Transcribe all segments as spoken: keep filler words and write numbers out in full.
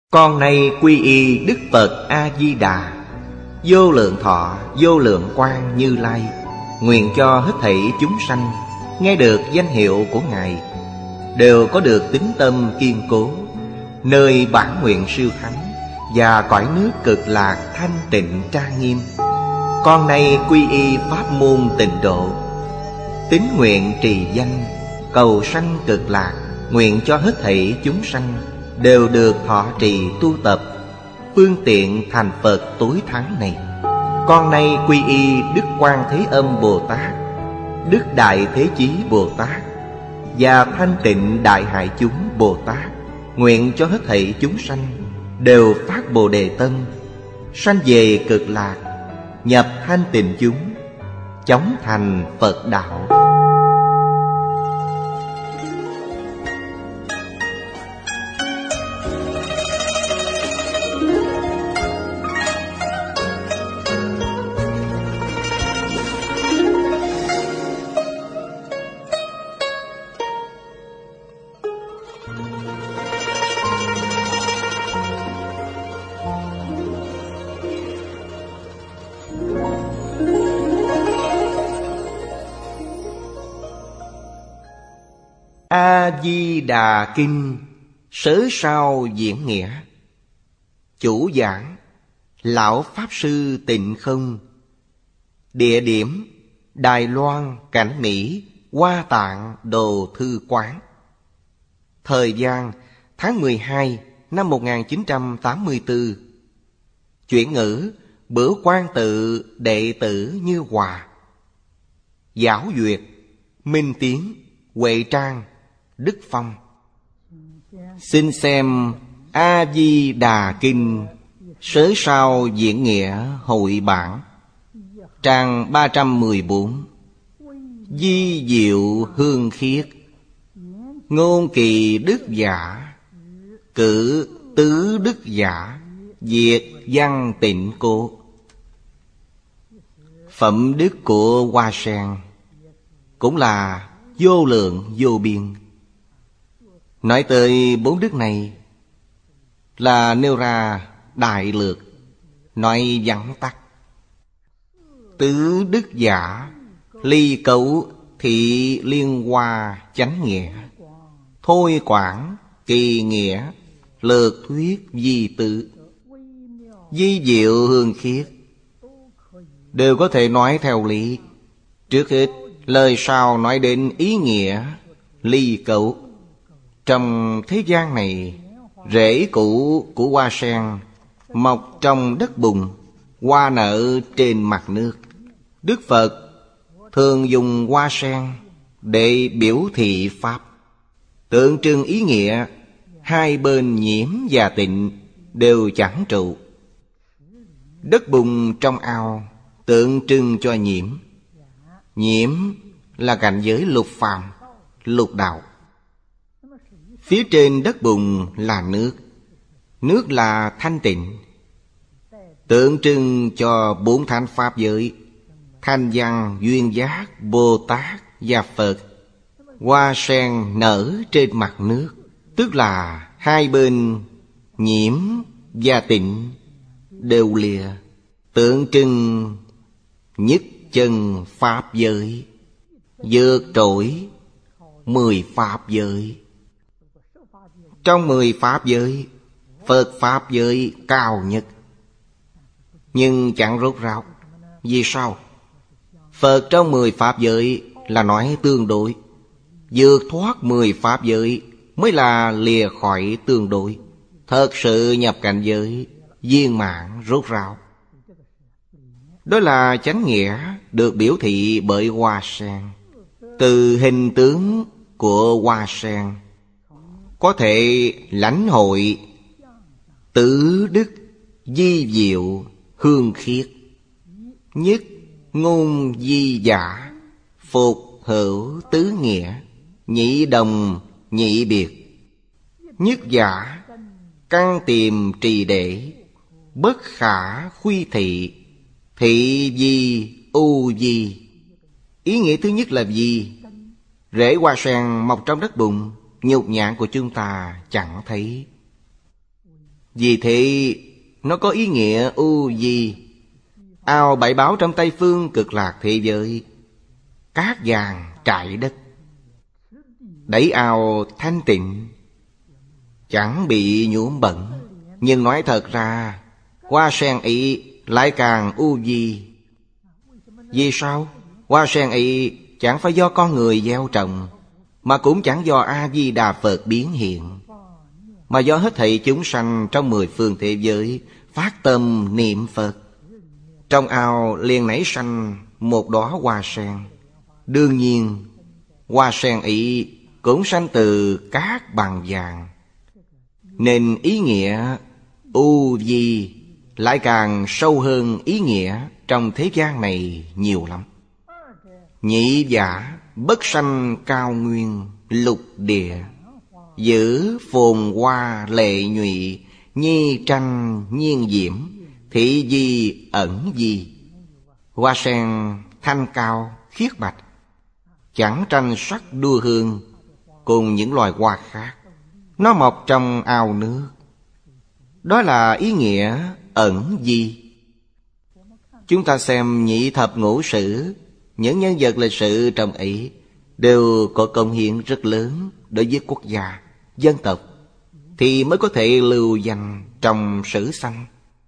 Con nay quy y Đức Phật A-di-đà, vô lượng thọ vô lượng quang Như Lai. Nguyện cho hết thảy chúng sanh nghe được danh hiệu của Ngài đều có được tín tâm kiên cố, nơi bản nguyện siêu thắng và cõi nước cực lạc thanh tịnh trang nghiêm. Con nay quy y pháp môn Tịnh Độ, tín nguyện trì danh cầu sanh cực lạc. Nguyện cho hết thảy chúng sanh đều được thọ trì tu tập phương tiện thành Phật tối thắng này. Con nay quy y Đức Quan Thế Âm Bồ Tát, Đức Đại Thế Chí Bồ Tát và Thanh Tịnh Đại Hải Chúng Bồ Tát. Nguyện cho hết thảy chúng sanh đều phát Bồ Đề tâm, sanh về cực lạc, nhập thanh tịnh chúng, chóng thành Phật đạo. A-di-đà Kinh Sớ Sao Diễn Nghĩa. Chủ giảng Lão Pháp Sư Tịnh Không. Địa điểm Đài Loan, Cảnh Mỹ, Hoa Tạng Đồ Thư Quán. Thời gian tháng mười hai năm một nghìn chín trăm tám mươi tư. Chuyển ngữ Bửu Quan Tự đệ tử Như Hòa. Giáo duyệt Minh Tiến, Huệ Trang, Đức Phong. Xin xem A-di-đà Kinh Sớ Sao Diễn Nghĩa hội bản, trang ba trăm mười bốn. Di diệu hương khiết, ngôn kỳ đức giả, cử tứ đức giả, diệt văn tịnh cố. Phẩm đức của Hoa Sen cũng là vô lượng vô biên. Nói tới bốn đức này là nêu ra đại lược, nói vắn tắt. Tứ đức giả, ly cấu thị liên hoa chánh nghĩa, thôi quản kỳ nghĩa, lược thuyết di tự. Di diệu hương khiết đều có thể nói theo lý. Trước hết lời sau nói đến ý nghĩa ly cấu. Trong thế gian này, rễ củ của hoa sen mọc trong đất bùn, hoa nở trên mặt nước. Đức Phật thường dùng hoa sen để biểu thị Pháp, tượng trưng ý nghĩa hai bên nhiễm và tịnh đều chẳng trụ. Đất bùn trong ao tượng trưng cho nhiễm. Nhiễm là cảnh giới lục phàm, lục đạo. Phía trên đất bùn là nước. Nước là thanh tịnh, tượng trưng cho bốn thánh pháp giới: Thanh Văn, Duyên Giác, Bồ Tát và Phật. Hoa sen nở trên mặt nước, tức là hai bên nhiễm và tịnh đều lìa, tượng trưng nhất chân pháp giới, vượt trội mười pháp giới. Trong mười pháp giới, Phật pháp giới cao nhất, nhưng chẳng rốt ráo. Vì sao? Phật trong mười pháp giới là nói tương đối, vượt thoát mười pháp giới mới là lìa khỏi tương đối, thật sự nhập cảnh giới viên mãn rốt ráo. Đó là chánh nghĩa được biểu thị bởi hoa sen. Từ hình tướng của hoa sen có thể lãnh hội tứ đức di diệu hương khiết. Nhất ngôn di giả, phục hữu tứ nghĩa, nhị đồng nhị biệt. Nhất giả căn tìm trì để, bất khả khuy thị, thị di u di. Ý nghĩa thứ nhất là gì? Rễ hoa sen mọc trong đất bùn, nhục nhãn của chúng ta chẳng thấy. Vì thế nó có ý nghĩa u di. Ao bảy báo trong Tây Phương Cực Lạc thế giới, cát vàng trải đất. Đáy ao thanh tịnh, chẳng bị nhuộm bẩn. Nhưng nói thật ra, hoa sen ấy lại càng u di. Vì sao? Hoa sen ấy chẳng phải do con người gieo trồng, mà cũng chẳng do A-di-đà Phật biến hiện, mà do hết thảy chúng sanh trong mười phương thế giới phát tâm niệm Phật. Trong ao liền nảy sanh một đóa hoa sen. Đương nhiên hoa sen ấy cũng sanh từ cát bằng vàng, nên ý nghĩa u di lại càng sâu hơn ý nghĩa trong thế gian này nhiều lắm. Nhị giả bất sanh cao nguyên lục địa, giữ phồn hoa lệ nhụy, nhi tranh nhiên diễm, thị di ẩn di. Hoa sen thanh cao khiết bạch, chẳng tranh sắc đua hương cùng những loài hoa khác. Nó mọc trong ao nước. Đó là ý nghĩa ẩn di. Chúng ta xem nhị thập ngũ sử, những nhân vật lịch sử trong ấy đều có công hiến rất lớn đối với quốc gia, dân tộc, thì mới có thể lưu danh trong sử sanh.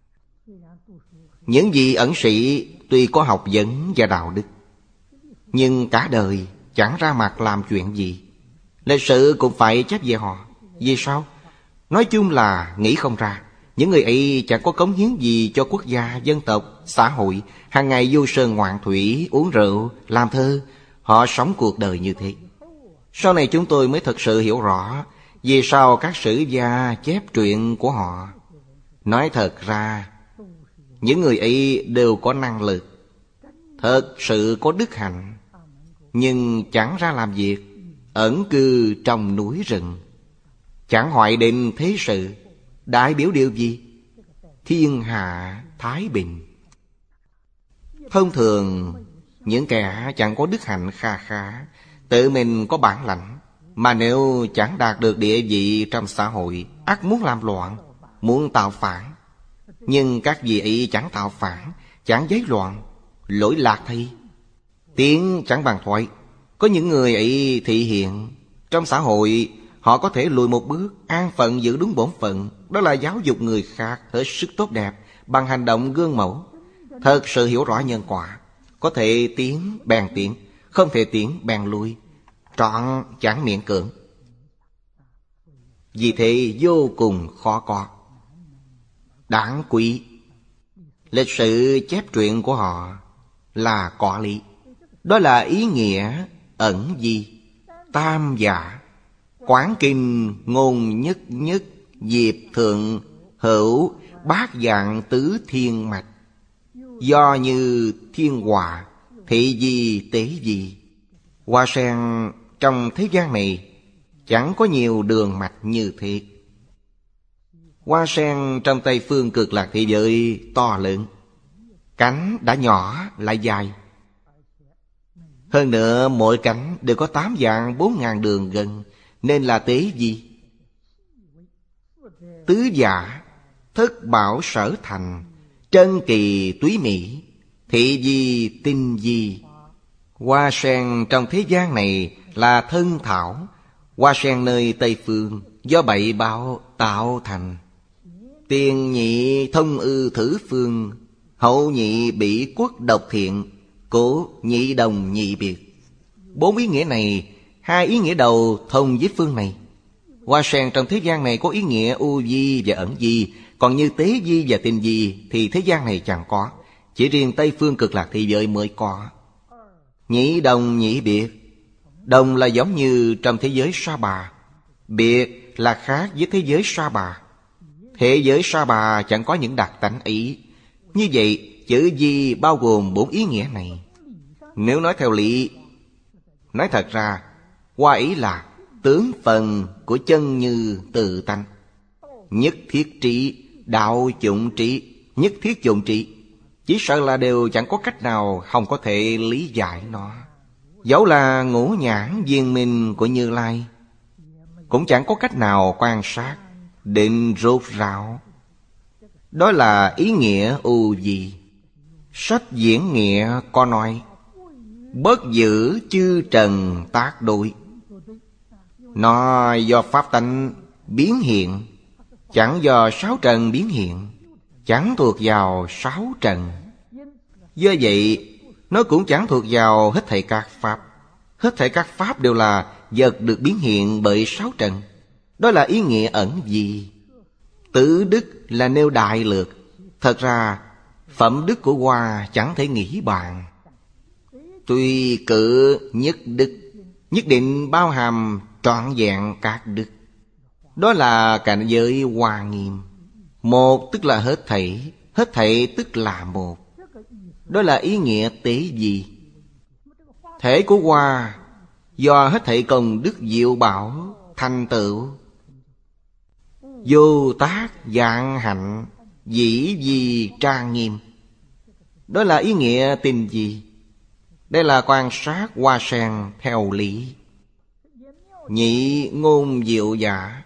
Những vị ẩn sĩ tuy có học vấn và đạo đức, nhưng cả đời chẳng ra mặt làm chuyện gì. Lịch sử cũng phải trách về họ. Vì sao? Nói chung là nghĩ không ra. Những người ấy chẳng có cống hiến gì cho quốc gia, dân tộc, xã hội. Hàng ngày du sơn ngoạn thủy, uống rượu, làm thơ. Họ sống cuộc đời như thế. Sau này chúng tôi mới thật sự hiểu rõ vì sao các sử gia chép truyện của họ. Nói thật ra, những người ấy đều có năng lực, thật sự có đức hạnh, nhưng chẳng ra làm việc, ẩn cư trong núi rừng, chẳng hoại định thế sự. Đại biểu điều gì? Thiên hạ thái bình. Thông thường những kẻ chẳng có đức hạnh kha khá, tự mình có bản lãnh, mà nếu chẳng đạt được địa vị trong xã hội, ắt muốn làm loạn, muốn tạo phản. Nhưng các vị ấy chẳng tạo phản, chẳng giấy loạn, lỗi lạc thay. Tiếng chẳng bằng thoại. Có những người ấy thị hiện trong xã hội, họ có thể lùi một bước, an phận giữ đúng bổn phận. Đó là giáo dục người khác hết sức tốt đẹp, bằng hành động gương mẫu. Thật sự hiểu rõ nhân quả. Có thể tiến bèn tiến, không thể tiến bèn lui, trọn chẳng miễn cưỡng. Vì thế vô cùng khó có. Đáng quý. Lịch sử chép truyện của họ là có lý. Đó là ý nghĩa ẩn di. Tam giả quán kinh ngôn nhất nhất, diệp thượng hữu bát dạng tứ thiên mạch, do như thiên hòa, thị di tế di. Hoa sen trong thế gian này chẳng có nhiều đường mạch như thế. Hoa sen trong Tây Phương Cực Lạc thế giới to lớn, cánh đã nhỏ lại dài. Hơn nữa mỗi cánh đều có tám vạn bốn ngàn đường gân, nên là tế di. Tứ giả thất bảo sở thành, trân kỳ túy mỹ, thị di tinh di. Hoa sen trong thế gian này là thân thảo. Hoa sen nơi Tây Phương do bảy bảo tạo thành. Tiền nhị thông ư thử phương, hậu nhị bỉ quốc độc thiện, cố nhị đồng nhị biệt. Bốn ý nghĩa này, hai ý nghĩa đầu thông với phương này. Hoa sen trong thế gian này có ý nghĩa u di và ẩn di, còn như tế di và tinh di thì thế gian này chẳng có, chỉ riêng Tây Phương Cực Lạc thế giới mới có. Nhị đồng nhị biệt. Đồng là giống như trong thế giới Sa Bà, biệt là khác với thế giới Sa Bà. Thế giới Sa Bà chẳng có những đặc tánh ấy. Như vậy chữ di bao gồm bốn ý nghĩa này. Nếu nói theo lý, nói thật ra hoa ý là tướng phần của chân như tự tánh. Nhất thiết trị, đạo dụng trị, nhất thiết dụng trị. Chỉ sợ là đều chẳng có cách nào không có thể lý giải nó. Dẫu là ngũ nhãn viên minh của Như Lai, cũng chẳng có cách nào quan sát, định rốt ráo, Đó là ý nghĩa ưu gì. Sách Diễn Nghĩa có nói: bất giữ chư trần tác đối. Nó do pháp tánh biến hiện, chẳng do sáu trần biến hiện, chẳng thuộc vào sáu trần. Do vậy nó cũng chẳng thuộc vào hết thảy các pháp. Hết thảy các pháp đều là vật được biến hiện bởi sáu trần. Đó là ý nghĩa ẩn gì. Tử đức là nêu đại lược. Thật ra phẩm đức của Hoa chẳng thể nghĩ bàn. Tuy cự nhất đức, nhất định bao hàm trọn vẹn các đức. Đó là cảnh giới Hoa Nghiêm. Một tức là hết thảy, hết thảy tức là một. Đó là ý nghĩa tế gì. Thể của Hoa do hết thảy công đức diệu bảo thành tựu. Vô tác dạng hạnh, dĩ vi trang nghiêm. Đó là ý nghĩa tình gì. Đây là quan sát hoa sen theo lý. Nhị ngôn diệu giả,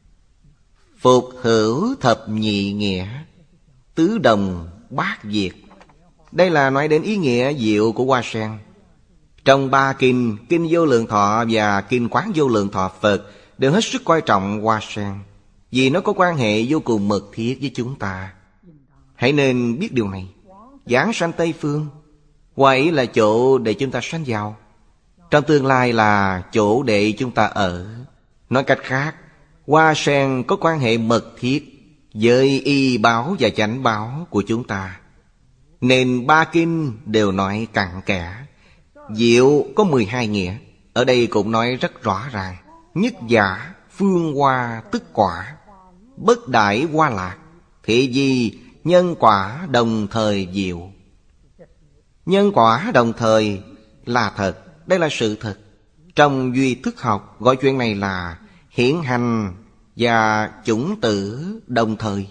phục hữu thập nhị nghĩa, tứ đồng bát diệt. Đây là nói đến ý nghĩa diệu của hoa sen. Trong ba kinh, Kinh Vô Lượng Thọ và Kinh Quán Vô Lượng Thọ Phật đều hết sức coi trọng hoa sen, vì nó có quan hệ vô cùng mật thiết với chúng ta. Hãy nên biết điều này. Giảng sanh Tây Phương, hoa ấy là chỗ để chúng ta sanh vào. Trong tương lai là chỗ để chúng ta ở. Nói cách khác, hoa sen có quan hệ mật thiết với y báo và chánh báo của chúng ta. Nên ba kinh đều nói cặn kẽ. Diệu có mười hai nghĩa. Ở đây cũng nói rất rõ ràng. Nhất giả phương hoa tức quả, bất đại hoa lạc, thị di nhân quả đồng thời diệu. Nhân quả đồng thời là thật. Đây là sự thật. Trong duy thức học gọi chuyện này là hiển hành và chủng tử đồng thời.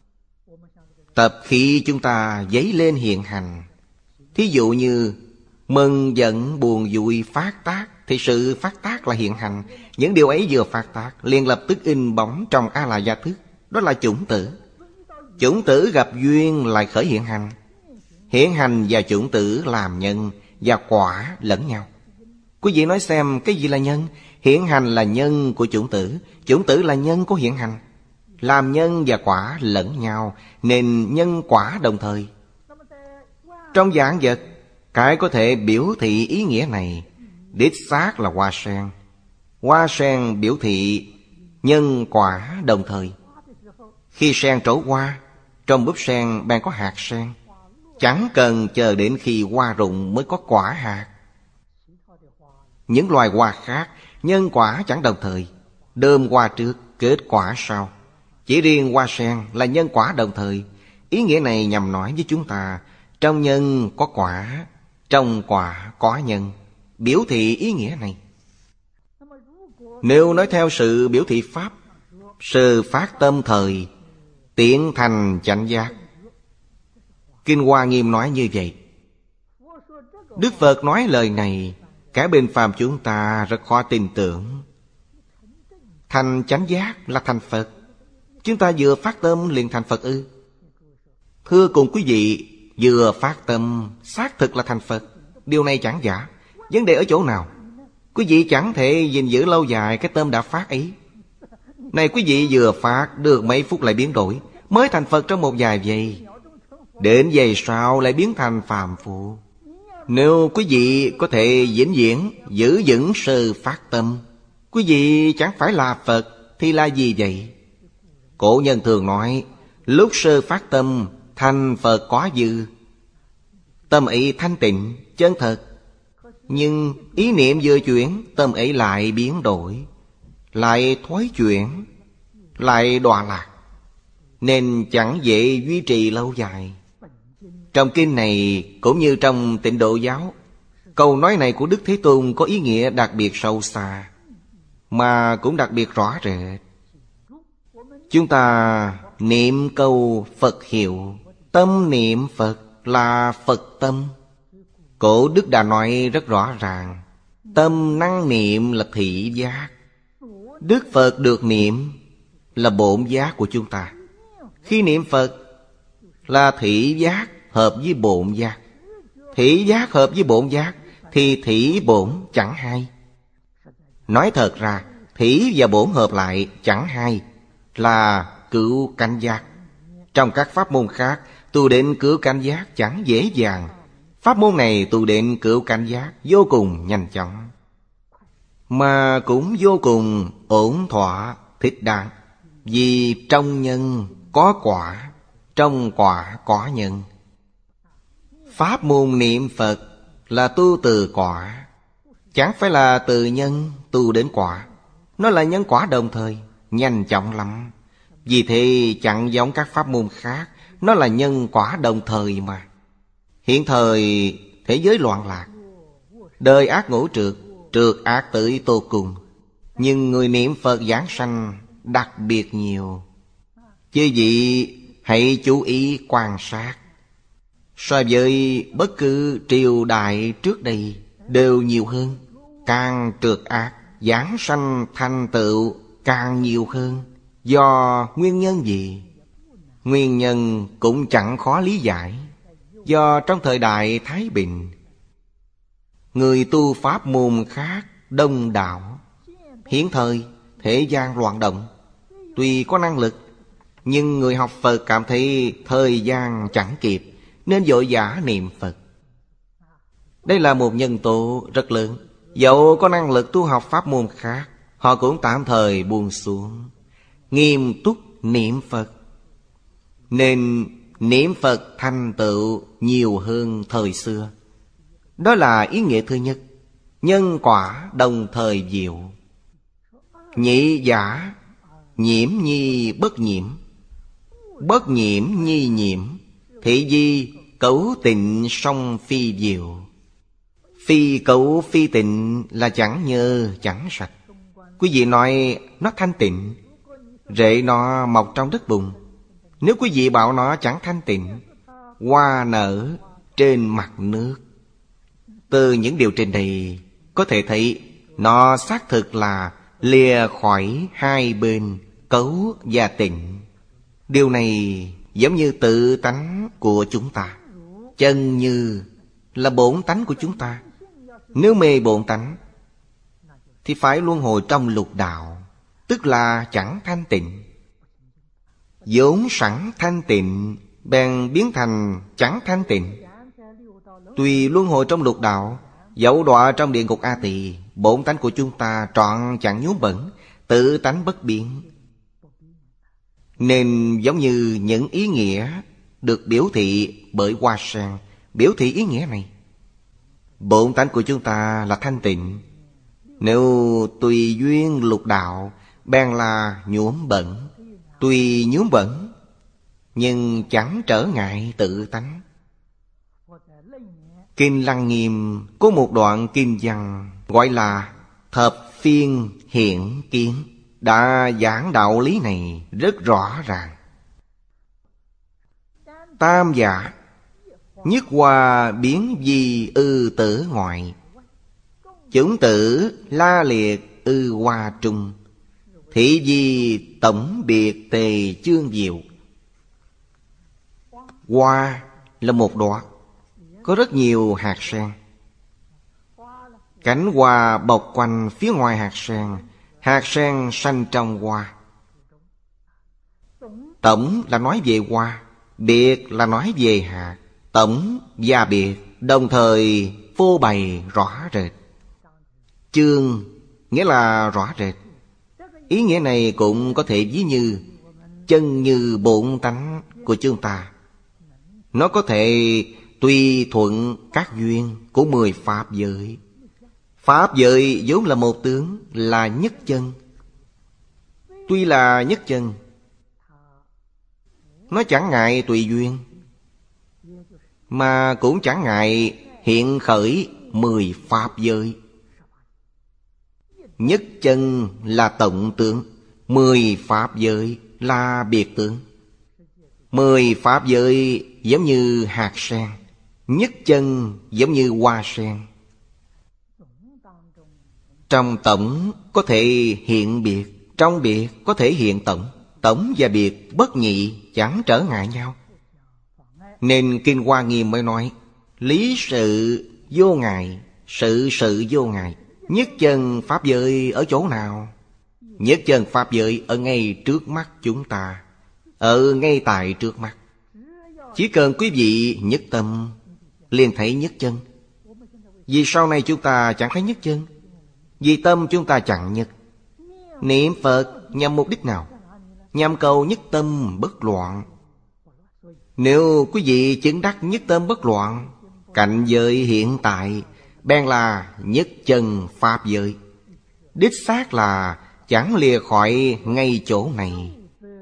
Tập khi chúng ta dấy lên hiện hành, thí dụ như mừng giận buồn vui phát tác, thì sự phát tác là hiện hành. Những điều ấy vừa phát tác liền lập tức in bóng trong A La Gia thức. Đó là chủng tử. Chủng tử gặp duyên lại khởi hiện hành. Hiện hành và chủng tử làm nhân và quả lẫn nhau. Quý vị nói xem cái gì là nhân? Hiện hành là nhân của chủng tử, chủng tử là nhân của hiện hành. Làm nhân và quả lẫn nhau, nên nhân quả đồng thời. Trong vạn vật, cái có thể biểu thị ý nghĩa này đích xác là hoa sen. Hoa sen biểu thị nhân quả đồng thời. Khi sen trổ hoa, trong búp sen đang có hạt sen. Chẳng cần chờ đến khi hoa rụng mới có quả hạt. Những loài hoa khác, nhân quả chẳng đồng thời. Đơm hoa trước, kết quả sau. Chỉ riêng hoa sen là nhân quả đồng thời. Ý nghĩa này nhằm nói với chúng ta, trong nhân có quả, trong quả có nhân. Biểu thị ý nghĩa này. Nếu nói theo sự biểu thị pháp, sự phát tâm thời, tiện thành chánh giác. Kinh Hoa Nghiêm nói như vậy. Đức Phật nói lời này, cả bên phàm chúng ta rất khó tin tưởng. Thành chánh giác là thành Phật. Chúng ta vừa phát tâm liền thành Phật ư? Thưa cùng quý vị, vừa phát tâm xác thực là thành Phật. Điều này chẳng giả. Vấn đề ở chỗ nào? Quý vị chẳng thể gìn giữ lâu dài cái tâm đã phát ấy. Này quý vị vừa phát được mấy phút lại biến đổi, mới thành Phật trong một vài giây. Đến giây sau lại biến thành phàm phu. Nếu quý vị có thể vĩnh viễn giữ vững sự phát tâm, quý vị chẳng phải là Phật thì là gì vậy? Cổ nhân thường nói, lúc sơ phát tâm thành Phật có dư. Tâm ấy thanh tịnh, chân thật. Nhưng ý niệm vừa chuyển, tâm ấy lại biến đổi, lại thoái chuyển, lại đọa lạc, nên chẳng dễ duy trì lâu dài. Trong kinh này cũng như trong Tịnh Độ giáo, câu nói này của Đức Thế Tôn có ý nghĩa đặc biệt sâu xa, mà cũng đặc biệt rõ rệt. Chúng ta niệm câu Phật hiệu, tâm niệm Phật là Phật tâm. Cổ Đức đã nói rất rõ ràng, tâm năng niệm là thị giác. Đức Phật được niệm là bổn giác của chúng ta. Khi niệm Phật, là thị giác hợp với bổn giác. Thị giác hợp với bổn giác thì thị bổn chẳng hai. Nói thật ra, thị và bổn hợp lại chẳng hai, là cửu cánh giác. Trong các pháp môn khác, tu đến cửu cánh giác chẳng dễ dàng. Pháp môn này tu đến cửu cánh giác vô cùng nhanh chóng, mà cũng vô cùng ổn thỏa, thích đáng. Vì trong nhân có quả, trong quả có nhân. Pháp môn niệm Phật là tu từ quả, chẳng phải là từ nhân tu đến quả. Nó là nhân quả đồng thời, nhanh chóng lắm. Vì thế chẳng giống các pháp môn khác, nó là nhân quả đồng thời mà. Hiện thời thế giới loạn lạc, đời ác ngũ trượt, trượt ác tới tột cùng. Nhưng người niệm Phật giảng sanh đặc biệt nhiều. Chư vị hãy chú ý quan sát. So với bất cứ triều đại trước đây đều nhiều hơn. Càng trượt ác, giảng sanh thành tựu càng nhiều hơn. Do nguyên nhân gì? Nguyên nhân cũng chẳng khó lý giải. Do trong thời đại Thái Bình, người tu pháp môn khác đông đảo. Hiện thời thế gian loạn động, tuy có năng lực, nhưng người học Phật cảm thấy thời gian chẳng kịp, nên vội vã niệm Phật. Đây là một nhân tố rất lớn. Dẫu có năng lực tu học pháp môn khác, họ cũng tạm thời buông xuống, nghiêm túc niệm Phật. Nên niệm Phật thành tựu nhiều hơn thời xưa. Đó là ý nghĩa thứ nhất. Nhân quả đồng thời diệu. Nhị giả, nhiễm nhi bất nhiễm, bất nhiễm nhi nhiễm. Thị di cấu tịnh song phi diệu. Phi cấu phi tịnh là chẳng nhơ chẳng sạch. Quý vị nói nó thanh tịnh, rễ nó mọc trong đất bùn. Nếu quý vị bảo nó chẳng thanh tịnh, hoa nở trên mặt nước. Từ những điều trên đây có thể thấy nó xác thực là lìa khỏi hai bên cấu và tịnh. Điều này giống như tự tánh của chúng ta. Chân như là bổn tánh của chúng ta. Nếu mê bổn tánh thì phải luân hồi trong lục đạo, tức là chẳng thanh tịnh. vốn sẵn thanh tịnh bèn biến thành chẳng thanh tịnh. Tuy luân hồi trong lục đạo, dẫu đọa trong địa ngục A Tỳ, bổn tánh của chúng ta trọn chẳng nhuốm bẩn, tự tánh bất biến. Nên giống như những ý nghĩa được biểu thị bởi hoa sen, biểu thị ý nghĩa này. Bổn tánh của chúng ta là thanh tịnh. Nếu tùy duyên lục đạo, bèn là nhuốm bẩn. Tuy nhuốm bẩn, nhưng chẳng trở ngại tự tánh. Kinh Lăng Nghiêm có một đoạn kinh văn gọi là Thập Phiên Hiện Kiến, đã giảng đạo lý này rất rõ ràng. Tam giả, nhất hoa biến vi ư tử ngoại, chủng tử la liệt ư hoa trung, thị di tổng biệt tề chương diệu. Hoa là một đóa, có rất nhiều hạt sen. Cánh hoa bọc quanh phía ngoài hạt sen, hạt sen sanh trong hoa. Tổng là nói về hoa, biệt là nói về hạt. Tổng và biệt đồng thời phô bày rõ rệt. Chương nghĩa là rõ rệt. Ý nghĩa này cũng có thể ví như chân như bổn tánh của chúng ta. Nó có thể tùy thuận các duyên của mười pháp giới. Pháp giới vốn là một tướng, là nhất chân. Tuy là nhất chân, nó chẳng ngại tùy duyên, mà cũng chẳng ngại hiện khởi mười pháp giới. Nhất chân là tổng tướng, mười pháp giới là biệt tướng. Mười pháp giới giống như hạt sen, nhất chân giống như hoa sen. Trong tổng có thể hiện biệt, trong biệt có thể hiện tổng. Tổng và biệt bất nhị, chẳng trở ngại nhau. Nên Kinh Hoa Nghiêm mới nói: lý sự vô ngại, sự sự vô ngại. Nhất chân pháp giới ở chỗ nào? Nhất chân pháp giới ở ngay trước mắt chúng ta, ở ngay tại trước mắt. Chỉ cần quý vị nhất tâm liền thấy nhất chân. Vì sau này chúng ta chẳng thấy nhất chân? Vì tâm chúng ta chẳng nhất. Niệm Phật nhằm mục đích nào? Nhằm cầu nhất tâm bất loạn. Nếu quý vị chứng đắc nhất tâm bất loạn, cảnh giới hiện tại bèn là nhất chân pháp giới. Đích xác là chẳng lìa khỏi ngay chỗ này.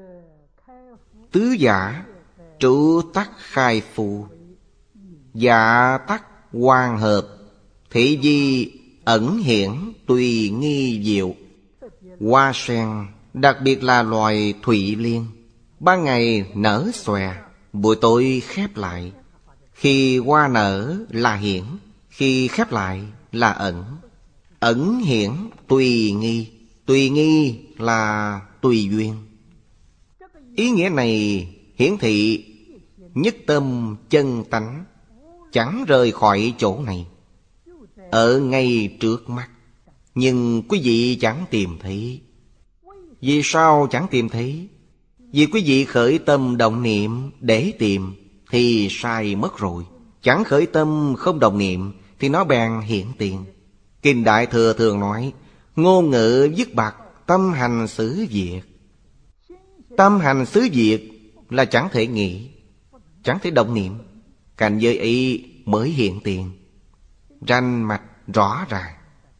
Tứ giả trụ tắc khai phù, dạ tắc hoàn hợp, thị di ẩn hiển tùy nghi diệu. Hoa sen, đặc biệt là loài thụy liên, ban ngày nở xòe, buổi tối khép lại. Khi hoa nở là hiển, khi khép lại là ẩn. Ẩn hiển tùy nghi. Tùy nghi là tùy duyên. Ý nghĩa này hiển thị nhất tâm chân tánh chẳng rời khỏi chỗ này, ở ngay trước mắt. Nhưng quý vị chẳng tìm thấy. Vì sao chẳng tìm thấy? Vì quý vị khởi tâm động niệm để tìm thì sai mất rồi. Chẳng khởi tâm không động niệm thì nó bèn hiển tiền. Kinh Đại Thừa thường nói: ngôn ngữ dứt bạc, tâm hành xứ diệt. Tâm hành xứ diệt là chẳng thể nghĩ, chẳng thể động niệm. Cảnh giới ấy mới hiện tiền, rành mạch rõ ràng.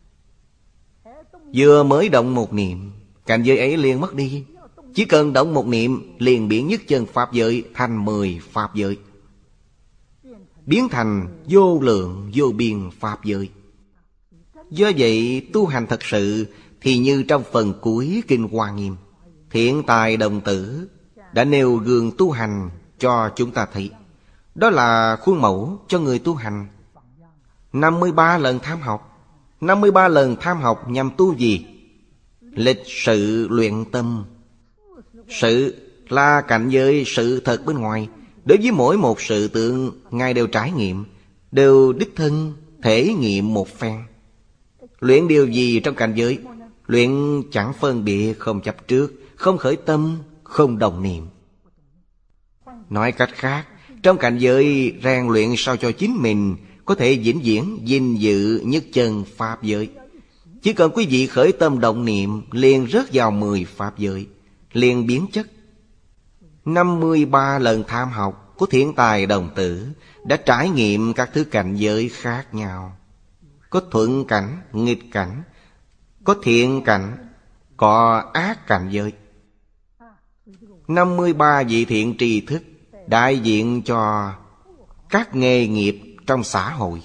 Vừa mới động một niệm, cảnh giới ấy liền mất đi. Chỉ cần động một niệm liền biến nhất chân pháp giới thành mười pháp giới, biến thành vô lượng vô biên pháp giới. Do vậy tu hành thật sự thì như trong phần cuối Kinh Hoa Nghiêm, Thiện Tài Đồng Tử đã nêu gương tu hành cho chúng ta thấy. Đó là khuôn mẫu cho người tu hành. năm mươi ba lần tham học. năm mươi ba lần tham học nhằm tu gì? Lịch sự luyện tâm. Sự là cảnh giới sự thật bên ngoài. Đối với mỗi một sự tượng, Ngài đều trải nghiệm, đều đích thân thể nghiệm một phen. Luyện điều gì trong cảnh giới? Luyện chẳng phân biệt, không chấp trước, không khởi tâm, không đồng niệm. Nói cách khác, trong cảnh giới rèn luyện sao cho chính mình có thể vĩnh viễn gìn giữ nhất chân pháp giới. Chỉ cần quý vị khởi tâm động niệm liền rớt vào mười pháp giới, liền biến chất. năm mươi ba lần tham học của Thiện Tài Đồng Tử đã trải nghiệm các thứ cảnh giới khác nhau. Có thuận cảnh, nghịch cảnh, có thiện cảnh, có ác cảnh giới. năm mươi ba vị thiện tri thức đại diện cho các nghề nghiệp trong xã hội.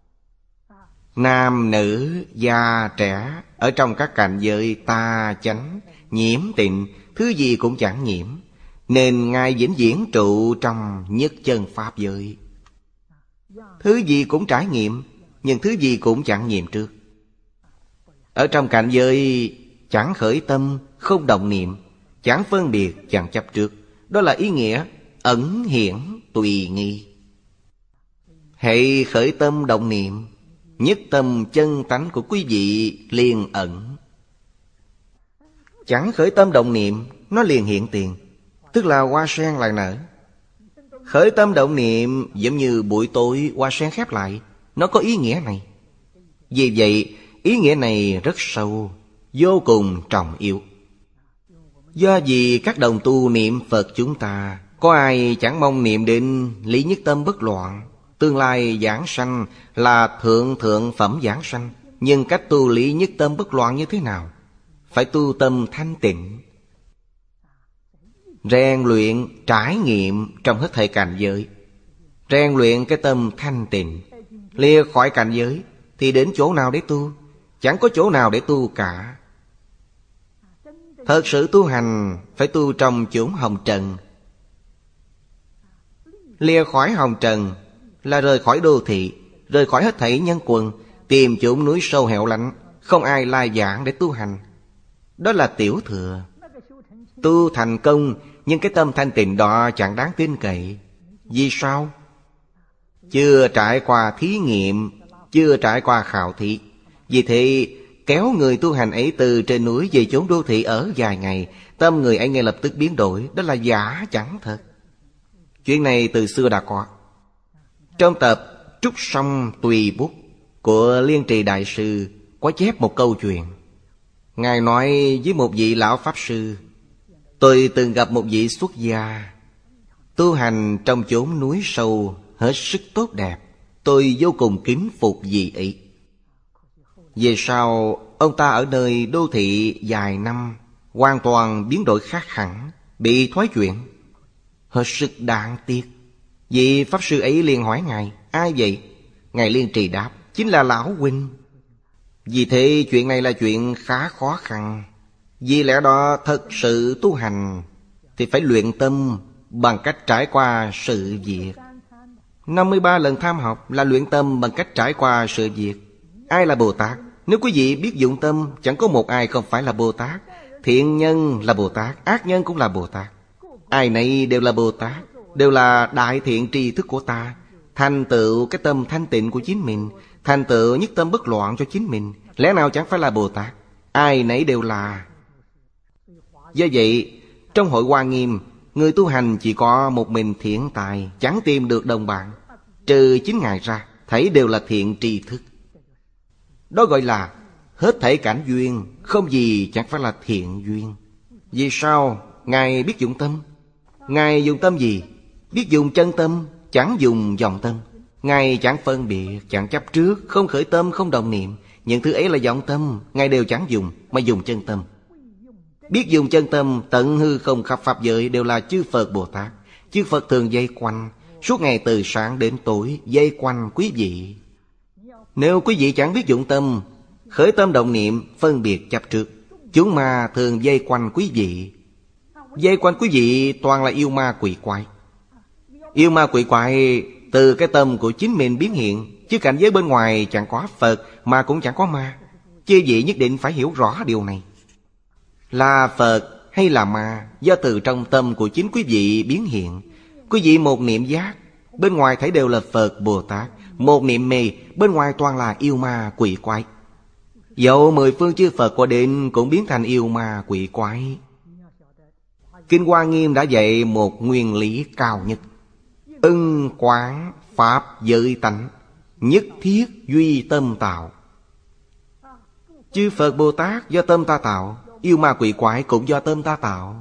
Nam, nữ, già, trẻ ở trong các cảnh giới tà, chánh, nhiễm, tịnh, thứ gì cũng chẳng nhiễm, nên Ngài vĩnh viễn trụ trong nhất chân pháp giới. Thứ gì cũng trải nghiệm, nhưng thứ gì cũng chẳng nhiễm trước. Ở trong cảnh giới chẳng khởi tâm, không động niệm, chẳng phân biệt, chẳng chấp trước. Đó là ý nghĩa ẩn hiển tùy nghi. Hãy khởi tâm động niệm, nhất tâm chân tánh của quý vị liền ẩn. Chẳng khởi tâm động niệm, nó liền hiện tiền, tức là hoa sen lại nở. Khởi tâm động niệm giống như buổi tối hoa sen khép lại, nó có ý nghĩa này. Vì vậy, ý nghĩa này rất sâu, vô cùng trọng yếu. Do vì các đồng tu niệm Phật chúng ta, có ai chẳng mong niệm đến lý nhất tâm bất loạn, tương lai giảng sanh là thượng thượng phẩm giảng sanh. Nhưng cách tu lý nhất tâm bất loạn như thế nào? Phải tu tâm thanh tịnh, rèn luyện trải nghiệm trong hết thảy cảnh giới. Rèn luyện cái tâm thanh tịnh, lìa khỏi cảnh giới thì đến chỗ nào để tu? Chẳng có chỗ nào để tu cả. Thật sự tu hành phải tu trong chốn hồng trần. Lìa khỏi hồng trần là rời khỏi đô thị, rời khỏi hết thảy nhân quần, tìm chốn núi sâu hẻo lánh, không ai lai giảng để tu hành. Đó là tiểu thừa. Tu thành công, nhưng cái tâm thanh tịnh đó chẳng đáng tin cậy. Vì sao? Chưa trải qua thí nghiệm, chưa trải qua khảo thí. Vì thế kéo người tu hành ấy từ trên núi về chốn đô thị ở vài ngày, tâm người ấy ngay lập tức biến đổi. Đó là giả chẳng thật. Chuyện này từ xưa đã có. Trong tập Trúc Song Tùy Bút của Liên Trì Đại Sư có chép một câu chuyện. Ngài nói với một vị lão pháp sư: tôi từng gặp một vị xuất gia tu hành trong chốn núi sâu hết sức tốt đẹp. Tôi vô cùng kính phục vị ấy. Về sau ông ta ở nơi đô thị vài năm, hoàn toàn biến đổi khác hẳn, bị thoái chuyển, hết sức đáng tiếc. Vị pháp sư ấy liền hỏi Ngài: ai vậy? Ngài Liên Trì đáp: chính là lão huynh. Vì thế chuyện này là chuyện khá khó khăn. Vì lẽ đó thật sự tu hành thì phải luyện tâm bằng cách trải qua sự việc. năm mươi ba lần tham học là luyện tâm bằng cách trải qua sự việc. Ai là Bồ Tát? Nếu quý vị biết dụng tâm, chẳng có một ai không phải là Bồ Tát. Thiện nhân là Bồ Tát, ác nhân cũng là Bồ Tát. Ai nấy đều là Bồ Tát, đều là đại thiện tri thức của ta. Thành tựu cái tâm thanh tịnh của chính mình, thành tựu nhất tâm bất loạn cho chính mình. Lẽ nào chẳng phải là Bồ Tát? Ai nấy đều là. Do vậy trong hội Hoa Nghiêm, người tu hành chỉ có một mình thiện tài, chẳng tìm được đồng bạn. Trừ chính Ngài ra, thảy đều là thiện tri thức. Đó gọi là hết thảy cảnh duyên, không gì chẳng phải là thiện duyên. Vì sao Ngài biết dụng tâm? Ngài dùng tâm gì? Biết dùng chân tâm, chẳng dùng vọng tâm. Ngài chẳng phân biệt, chẳng chấp trước, không khởi tâm, không động niệm. Những thứ ấy là vọng tâm, Ngài đều chẳng dùng, mà dùng chân tâm. Biết dùng chân tâm, tận hư không khắp pháp giới đều là chư Phật Bồ Tát. Chư Phật thường dây quanh, suốt ngày từ sáng đến tối dây quanh quý vị. Nếu quý vị chẳng biết dụng tâm, khởi tâm động niệm, phân biệt chấp trước, chúng ma thường dây quanh quý vị. Dây quanh quý vị toàn là yêu ma quỷ quái. Yêu ma quỷ quái từ cái tâm của chính mình biến hiện, chứ cảnh giới bên ngoài chẳng có Phật mà cũng chẳng có ma. Chư vị nhất định phải hiểu rõ điều này. Là Phật hay là ma do từ trong tâm của chính quý vị biến hiện. Quý vị một niệm giác, bên ngoài thấy đều là Phật Bồ Tát. Một niệm mê, bên ngoài toàn là yêu ma quỷ quái. Dẫu mười phương chư Phật có đến cũng biến thành yêu ma quỷ quái. Kinh Hoa Nghiêm đã dạy một nguyên lý cao nhất: ưng quán pháp giới tánh, nhất thiết duy tâm tạo. Chư Phật Bồ Tát do tâm ta tạo, yêu ma quỷ quái cũng do tâm ta tạo.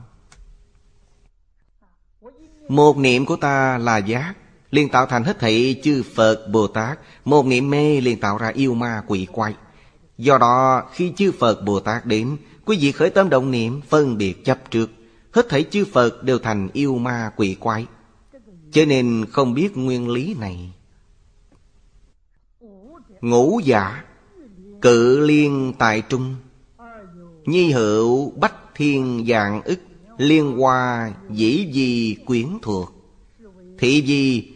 Một niệm của ta là giác, liền tạo thành hết thảy chư Phật Bồ Tát. Một niệm mê liền tạo ra yêu ma quỷ quái. Do đó khi chư Phật Bồ Tát đến, quý vị khởi tâm động niệm, phân biệt chấp trước, hết thảy chư Phật đều thành yêu ma quỷ quái. Cho nên không biết nguyên lý này. Ngũ giả cự liên tại trung, nhi hữu bách thiên dạng ức, liên hoa dĩ di quyến thuộc, thị di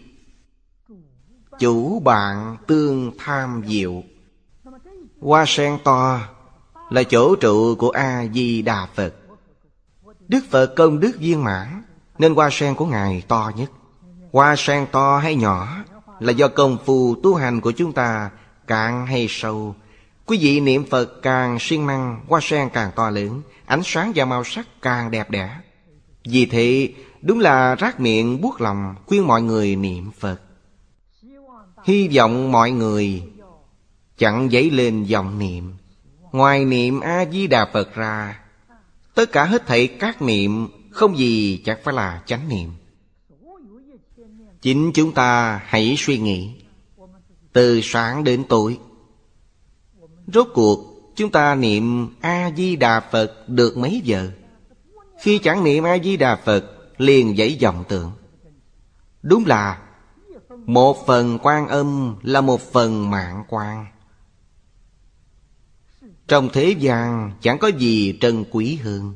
chủ bạn tương tham diệu. Hoa sen to là chỗ trụ của A-di-đà Phật. Đức Phật công đức viên mãn, nên hoa sen của Ngài to nhất. Hoa sen to hay nhỏ là do công phu tu hành của chúng ta cạn hay sâu. Quý vị niệm Phật càng siêng năng, hoa sen càng to lớn, ánh sáng và màu sắc càng đẹp đẽ. Vì thế đúng là rát miệng buốt lòng khuyên mọi người niệm Phật. Hy vọng mọi người chẳng dấy lên vọng niệm. Ngoài niệm A-di-đà Phật ra, tất cả hết thảy các niệm không gì chẳng phải là chánh niệm. Chính chúng ta hãy suy nghĩ, từ sáng đến tối, rốt cuộc chúng ta niệm A-di-đà Phật được mấy giờ? Khi chẳng niệm A-di-đà Phật liền dãy vọng tưởng. Đúng là một phần Quan Âm là một phần Mạng Quan. Trong thế gian chẳng có gì trân quý hơn.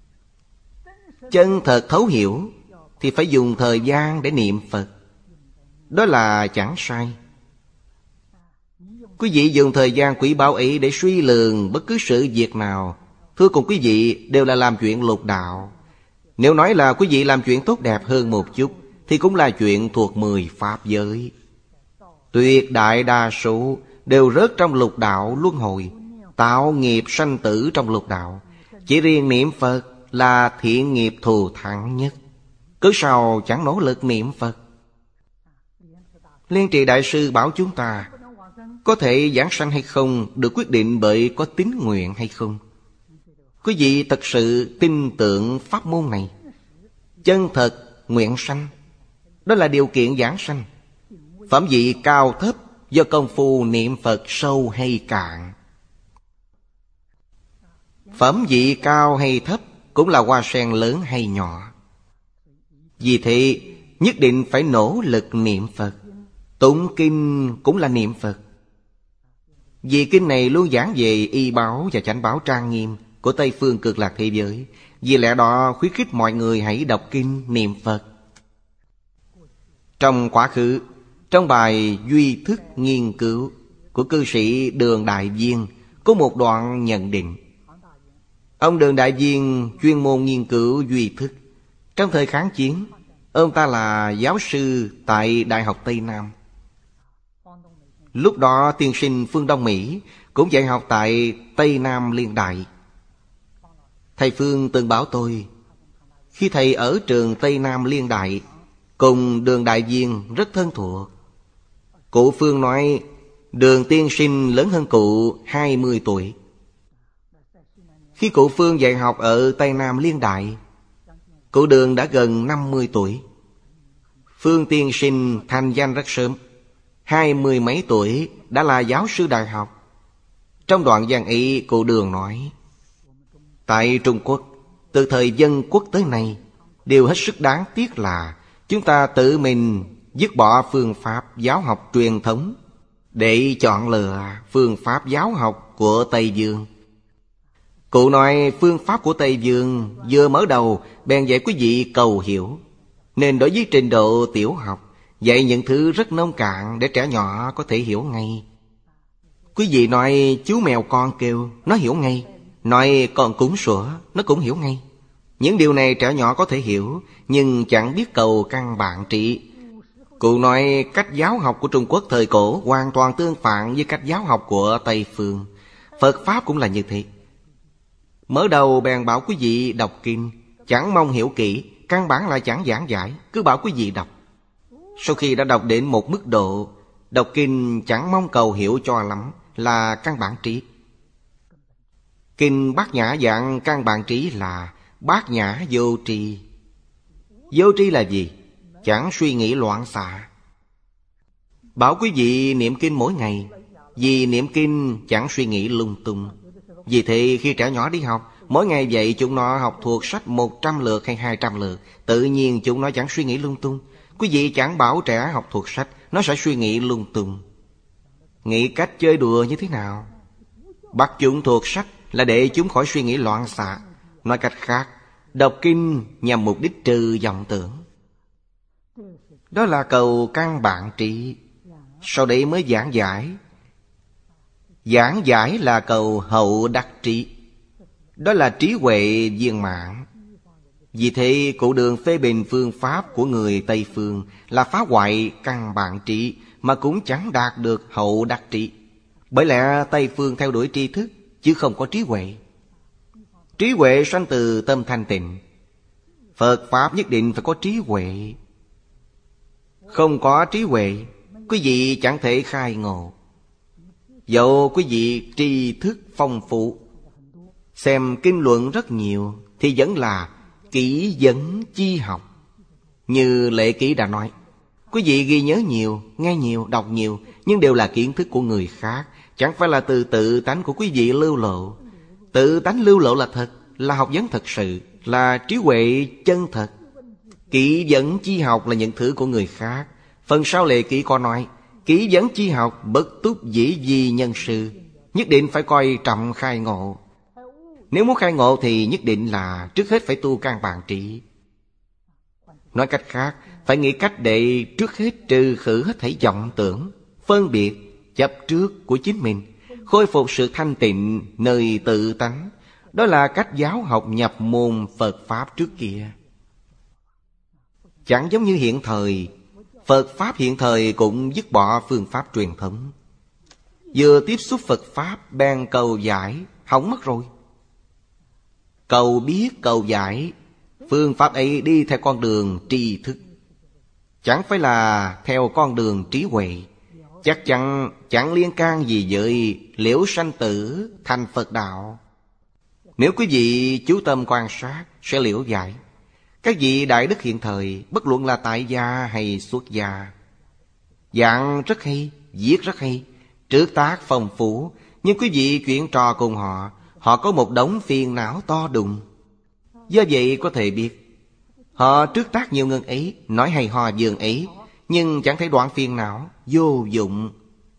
Chân thật thấu hiểu thì phải dùng thời gian để niệm Phật. Đó là chẳng sai. Quý vị dùng thời gian quý báu ấy để suy lường bất cứ sự việc nào, thưa cùng quý vị đều là làm chuyện lục đạo. Nếu nói là quý vị làm chuyện tốt đẹp hơn một chút, thì cũng là chuyện thuộc mười pháp giới. Tuyệt đại đa số đều rớt trong lục đạo luân hồi, tạo nghiệp sanh tử trong lục đạo. Chỉ riêng niệm Phật là thiện nghiệp thù thắng nhất. Cứ sao chẳng nỗ lực niệm Phật. Liên Trì Đại Sư bảo chúng ta, có thể giảng sanh hay không được quyết định bởi có tín nguyện hay không. Quý vị thật sự tin tưởng pháp môn này, chân thật nguyện sanh, đó là điều kiện giảng sanh. Phẩm vị cao thấp do công phu niệm Phật sâu hay cạn. Phẩm vị cao hay thấp cũng là hoa sen lớn hay nhỏ. Vì thế nhất định phải nỗ lực niệm Phật. Tụng kinh cũng là niệm Phật. Vì kinh này luôn giảng về y báo và chánh báo trang nghiêm của Tây Phương Cực Lạc thế giới. Vì lẽ đó khuyến khích mọi người hãy đọc kinh niệm Phật. Trong quá khứ, trong bài Duy Thức Nghiên Cứu của cư sĩ Đường Đại Viên có một đoạn nhận định. Ông Đường Đại Viên chuyên môn nghiên cứu duy thức. Trong thời kháng chiến, ông ta là giáo sư tại Đại học Tây Nam. Lúc đó tiên sinh phương Đông Mỹ cũng dạy học tại Tây Nam Liên Đại. Thầy Phương từng bảo tôi, khi thầy ở trường Tây Nam Liên Đại cùng Đường Đại Viên rất thân thuộc. Cụ Phương nói Đường tiên sinh lớn hơn cụ hai mươi tuổi. Khi cụ Phương dạy học ở Tây Nam Liên Đại, cụ Đường đã gần năm mươi tuổi. Phương tiên sinh thành danh rất sớm, hai mươi mấy tuổi đã là giáo sư đại học. Trong đoạn văn ý, cụ Đường nói, tại Trung Quốc, từ thời Dân Quốc tới nay, điều hết sức đáng tiếc là chúng ta tự mình dứt bỏ phương pháp giáo học truyền thống để chọn lựa phương pháp giáo học của Tây Dương. Cụ nói phương pháp của Tây Dương vừa mở đầu bèn dạy quý vị cầu hiểu, nên đối với trình độ tiểu học dạy những thứ rất nông cạn để trẻ nhỏ có thể hiểu ngay. Quý vị nói chú mèo con kêu, nó hiểu ngay. Nói con cún sủa, nó cũng hiểu ngay. Những điều này trẻ nhỏ có thể hiểu, nhưng chẳng biết cầu căn bản trị. Cụ nói cách giáo học của Trung Quốc thời cổ hoàn toàn tương phản với cách giáo học của Tây Phương. Phật Pháp cũng là như thế. Mở đầu bèn bảo quý vị đọc kinh, chẳng mong hiểu kỹ, căn bản là chẳng giảng giải, cứ bảo quý vị đọc. Sau khi đã đọc đến một mức độ, đọc kinh chẳng mong cầu hiểu cho lắm, là căn bản trí. Kinh Bát Nhã dạng căn bản trí là Bát Nhã vô tri. Vô tri là gì? Chẳng suy nghĩ loạn xạ. Bảo quý vị niệm kinh mỗi ngày, vì niệm kinh chẳng suy nghĩ lung tung. Vì thế khi trẻ nhỏ đi học, mỗi ngày dạy chúng nó học thuộc sách một trăm lượt hay hai trăm lượt, tự nhiên chúng nó chẳng suy nghĩ lung tung. Quý vị chẳng bảo trẻ học thuộc sách, nó sẽ suy nghĩ lung tung. Nghĩ cách chơi đùa như thế nào? Bắt chúng thuộc sách là để chúng khỏi suy nghĩ loạn xạ. Nói cách khác, đọc kinh nhằm mục đích trừ vọng tưởng. Đó là cầu căn bản trí. Sau đấy mới giảng giải. Giảng giải là cầu hậu đắc trí. Đó là trí huệ viên mãn. Vì thế cụ Đường phê bình phương pháp của người Tây Phương là phá hoại căn bản trí, mà cũng chẳng đạt được hậu đắc trí. Bởi lẽ Tây Phương theo đuổi tri thức, chứ không có trí huệ. Trí huệ sanh từ tâm thanh tịnh. Phật Pháp nhất định phải có trí huệ. Không có trí huệ, quý vị chẳng thể khai ngộ. Dẫu quý vị tri thức phong phú, xem kinh luận rất nhiều, thì vẫn là kỹ vấn chi học. Như Lệ Ký đã nói, quý vị ghi nhớ nhiều, nghe nhiều, đọc nhiều, nhưng đều là kiến thức của người khác, chẳng phải là từ tự tánh của quý vị lưu lộ. Tự tánh lưu lộ là thật, là học vấn thật sự, là trí huệ chân thật. Kỹ vấn chi học là những thứ của người khác. Phần sau Lệ Ký có nói, kỹ vấn chi học bất túc dĩ vi nhân sư, nhất định phải coi trọng khai ngộ. Nếu muốn khai ngộ thì nhất định là trước hết phải tu căn bản trí. Nói cách khác, phải nghĩ cách để trước hết trừ khử hết thảy vọng tưởng, phân biệt, chấp trước của chính mình, khôi phục sự thanh tịnh nơi tự tánh. Đó là cách giáo học nhập môn Phật Pháp trước kia. Chẳng giống như hiện thời. Phật Pháp hiện thời cũng dứt bỏ phương pháp truyền thống. Vừa tiếp xúc Phật Pháp bèn cầu giải, hỏng mất rồi. Cầu biết, cầu giải, phương pháp ấy đi theo con đường tri thức, chẳng phải là theo con đường trí huệ. Chắc chắn chẳng liên can gì với liễu sanh tử thành Phật đạo. Nếu quý vị chú tâm quan sát sẽ liễu giải. Các vị đại đức hiện thời, bất luận là tại gia hay xuất gia, giảng rất hay, viết rất hay, trước tác phong phú, nhưng quý vị chuyện trò cùng họ, họ có một đống phiền não to đùng. Do vậy có thể biết, họ trước tác nhiều ngân ấy, nói hay ho dường ấy, nhưng chẳng thấy đoạn phiền não, vô dụng.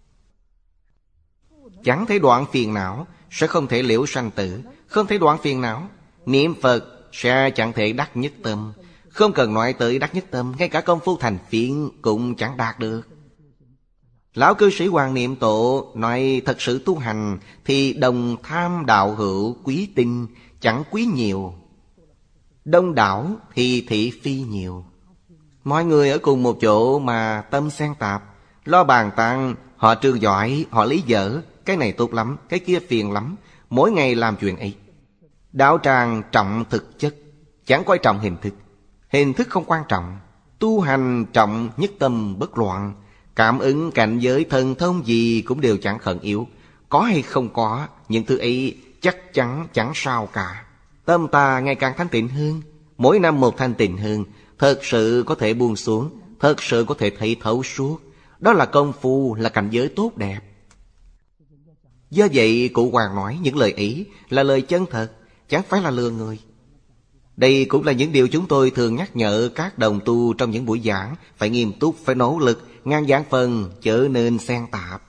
Chẳng thấy đoạn phiền não, sẽ không thể liễu sanh tử. Không thấy đoạn phiền não, niệm Phật sẽ chẳng thể đắc nhất tâm. Không cần nói tới đắc nhất tâm, ngay cả công phu thành phiền cũng chẳng đạt được. Lão cư sĩ Hoàng Niệm Tổ nói thật sự tu hành thì đồng tham đạo hữu quý tinh, chẳng quý nhiều. Đông đảo thì thị phi nhiều. Mọi người ở cùng một chỗ mà tâm xen tạp, lo bàn tán, họ trường giỏi, họ lý dở, cái này tốt lắm, cái kia phiền lắm, mỗi ngày làm chuyện ấy. Đạo tràng trọng thực chất, chẳng quan trọng hình thức. Hình thức không quan trọng. Tu hành trọng nhất tâm bất loạn. Cảm ứng cảnh giới thần thông gì cũng đều chẳng khẩn yếu. Có hay không có, những thứ ấy chắc chắn chẳng sao cả. Tâm ta ngày càng thanh tịnh hơn, mỗi năm một thanh tịnh hơn, thật sự có thể buông xuống, thật sự có thể thấy thấu suốt. Đó là công phu, là cảnh giới tốt đẹp. Do vậy cụ Hoàng nói những lời ấy là lời chân thật, chẳng phải là lừa người. Đây cũng là những điều chúng tôi thường nhắc nhở các đồng tu trong những buổi giảng. Phải nghiêm túc, phải nỗ lực, ngăn giảng phần trở nên xen tạp.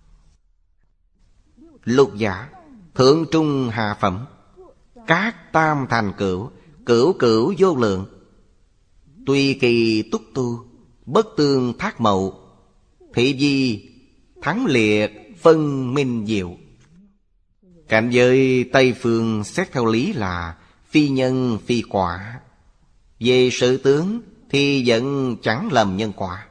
Lục giả, thượng trung hạ phẩm, các tam thành cửu, cửu cửu vô lượng. Tùy kỳ túc tu, bất tương thác mậu, thị di thắng liệt phân minh diệu. Cảnh giới Tây Phương xét theo lý là phi nhân phi quả. Về sự tướng thì vẫn chẳng lầm nhân quả.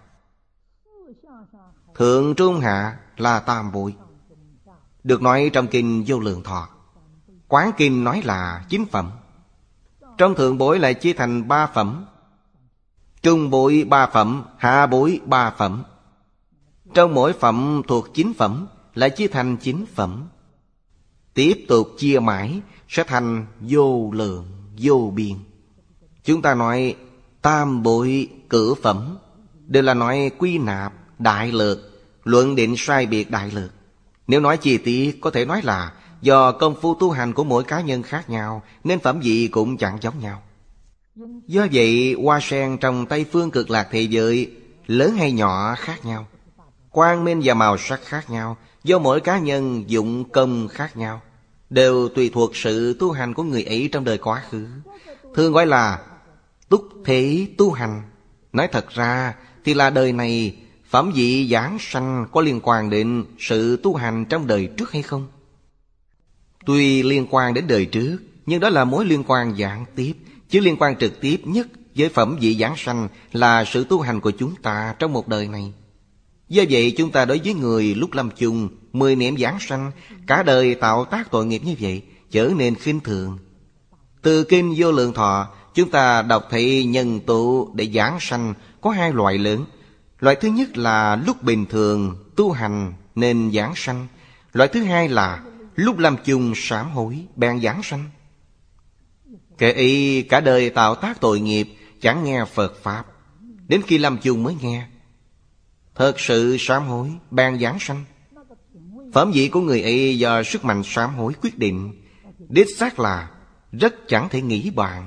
Thượng trung hạ là tam bội, được nói trong kinh Vô Lượng Thọ. Quán kinh nói là chín phẩm. Trong thượng bối lại chia thành ba phẩm, trung bối ba phẩm, hạ bối ba phẩm. Trong mỗi phẩm thuộc chín phẩm lại chia thành chín phẩm. Tiếp tục chia mãi sẽ thành vô lượng, vô biên. Chúng ta nói tam bội cửu phẩm đều là nói quy nạp, đại lược, luận định sai biệt đại lược. Nếu nói chi tiết có thể nói là do công phu tu hành của mỗi cá nhân khác nhau, nên phẩm vị cũng chẳng giống nhau. Do vậy hoa sen trong Tây Phương Cực Lạc thế giới lớn hay nhỏ khác nhau, quang minh và màu sắc khác nhau, do mỗi cá nhân dụng công khác nhau, đều tùy thuộc sự tu hành của người ấy trong đời quá khứ, thường gọi là túc thế tu hành. Nói thật ra thì là đời này phẩm vị giảng sanh có liên quan đến sự tu hành trong đời trước hay không? Tuy liên quan đến đời trước, nhưng đó là mối liên quan gián tiếp, chứ liên quan trực tiếp nhất với phẩm vị giảng sanh là sự tu hành của chúng ta trong một đời này. Do vậy chúng ta đối với người lúc lâm chung mười niệm giảng sanh, cả đời tạo tác tội nghiệp như vậy, trở nên khinh thường. Từ kinh Vô Lượng Thọ chúng ta đọc thấy nhân tố để giảng sanh có hai loại lớn. Loại thứ nhất là lúc bình thường tu hành nên giảng sanh. Loại thứ hai là lúc lâm chung sám hối bèn giảng sanh. Kẻ ấy cả đời tạo tác tội nghiệp, chẳng nghe Phật Pháp, đến khi lâm chung mới nghe. Thật sự sám hối bèn giảng sanh. Phẩm vị của người ấy do sức mạnh sám hối quyết định, đích xác là rất chẳng thể nghĩ bàn.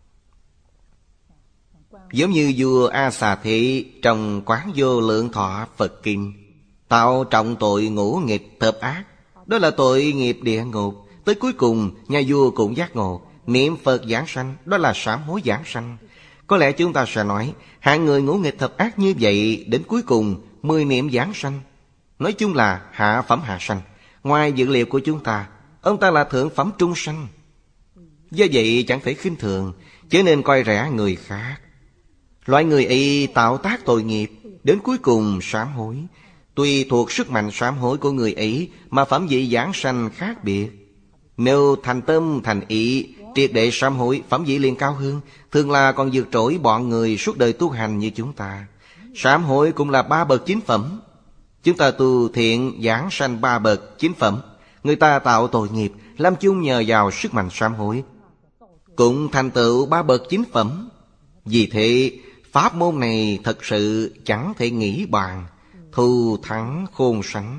Giống như vua A Xà Thị trong Quán Vô Lượng Thọ Phật Kinh, tạo trọng tội ngũ nghịch thập ác, đó là tội nghiệp địa ngục. Tới cuối cùng nhà vua cũng giác ngộ, niệm Phật giảng sanh, đó là sám hối giảng sanh. Có lẽ chúng ta sẽ nói hạng người ngũ nghịch thập ác như vậy đến cuối cùng mười niệm giảng sanh, nói chung là hạ phẩm hạ sanh. Ngoài dữ liệu của chúng ta, ông ta là thượng phẩm trung sanh. Do vậy chẳng thể khinh thường, chứ nên coi rẻ người khác. Loại người ấy tạo tác tội nghiệp, đến cuối cùng sám hối. Tùy thuộc sức mạnh sám hối của người ấy mà phẩm vị giảng sanh khác biệt. Nếu thành tâm thành ý triệt để sám hối, phẩm vị liền cao hơn, thường là còn vượt trội bọn người suốt đời tu hành như chúng ta. Sám hối cũng là ba bậc chính phẩm. Chúng ta tu thiện giảng sanh ba bậc chính phẩm. Người ta tạo tội nghiệp, lâm chung nhờ vào sức mạnh sám hối, cũng thành tựu ba bậc chính phẩm. Vì thế pháp môn này thật sự chẳng thể nghĩ bàn, thù thắng khôn sánh.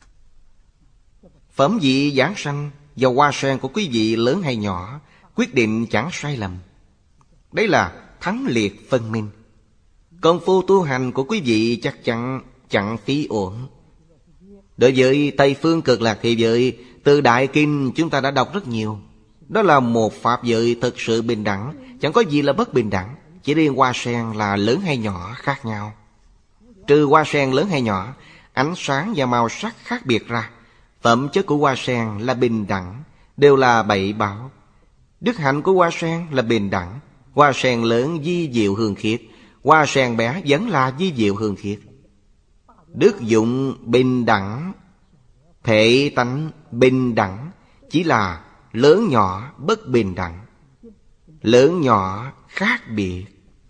Phẩm vị giảng sanh và hoa sen của quý vị lớn hay nhỏ, quyết định chẳng sai lầm. Đấy là thắng liệt phân minh. Công phu tu hành của quý vị chắc chắn chẳng phí uổng. Đối với Tây Phương Cực Lạc thế giới, từ Đại Kinh chúng ta đã đọc rất nhiều. Đó là một pháp giới thực sự bình đẳng, chẳng có gì là bất bình đẳng. Chỉ riêng hoa sen là lớn hay nhỏ khác nhau. Trừ hoa sen lớn hay nhỏ, ánh sáng và màu sắc khác biệt ra, phẩm chất của hoa sen là bình đẳng, đều là bảy bảo. Đức hạnh của hoa sen là bình đẳng. Hoa sen lớn vi diệu hương khiết, hoa sen bé vẫn là vi diệu hương khiết. Đức dụng bình đẳng, thể tánh bình đẳng, chỉ là lớn nhỏ bất bình đẳng. Lớn nhỏ khác biệt.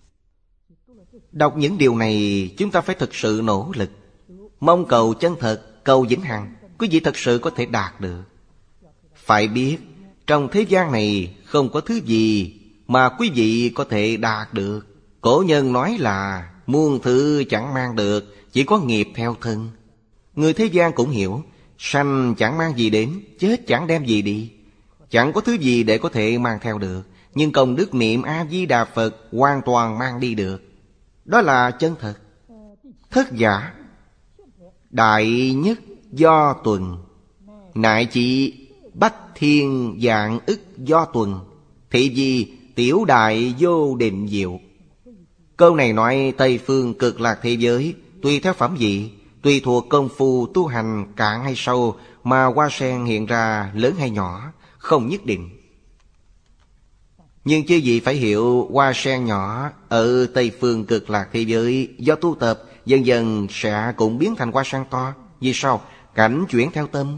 Đọc những điều này chúng ta phải thực sự nỗ lực, mong cầu chân thật, cầu vĩnh hằng, quý vị thật sự có thể đạt được. Phải biết trong thế gian này không có thứ gì mà quý vị có thể đạt được. Cổ nhân nói là muôn thứ chẳng mang được, chỉ có nghiệp theo thân. Người thế gian cũng hiểu, sanh chẳng mang gì đến, chết chẳng đem gì đi. Chẳng có thứ gì để có thể mang theo được, nhưng công đức niệm A-di-đà Phật hoàn toàn mang đi được. Đó là chân thật. Thất giả, đại nhất do tuần, nại chỉ bách thiên vạn ức do tuần, thị di tiểu đại vô định diệu. Câu này nói Tây Phương Cực Lạc thế giới, tùy theo phẩm vị, tùy thuộc công phu tu hành cạn hay sâu mà hoa sen hiện ra lớn hay nhỏ, không nhất định. Nhưng chư vị phải hiểu, hoa sen nhỏ ở Tây Phương Cực Lạc thế giới do tu tập dần dần sẽ cũng biến thành hoa sen to. Vì sao? Cảnh chuyển theo tâm.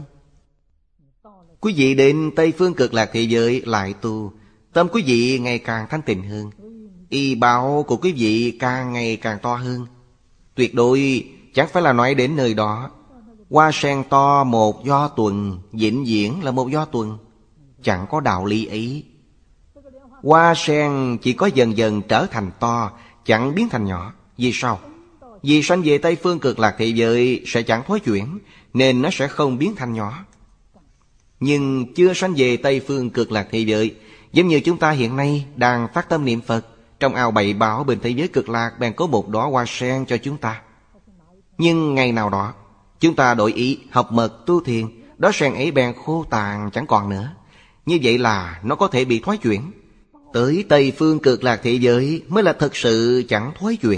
Quý vị đến Tây Phương Cực Lạc thế giới lại tu, tâm quý vị ngày càng thanh tịnh hơn, y báo của quý vị càng ngày càng to hơn. Tuyệt đối chẳng phải là nói đến nơi đó hoa sen to một do tuần, vĩnh viễn là một do tuần. Chẳng có đạo lý ấy. Hoa sen chỉ có dần dần trở thành to, chẳng biến thành nhỏ. Vì sao? Vì sanh về Tây Phương Cực Lạc thế giới sẽ chẳng thối chuyển, nên nó sẽ không biến thành nhỏ. Nhưng chưa sanh về Tây Phương Cực Lạc thế giới, giống như chúng ta hiện nay đang phát tâm niệm Phật, trong ao bảy bảo bên thế giới cực lạc bèn có một đóa hoa sen cho chúng ta. Nhưng ngày nào đó chúng ta đổi ý học mật tu thiền, đó sen ấy bèn khô tàn chẳng còn nữa. Như vậy là nó có thể bị thoái chuyển. Tới Tây Phương Cực Lạc thế giới mới là thật sự chẳng thoái chuyển.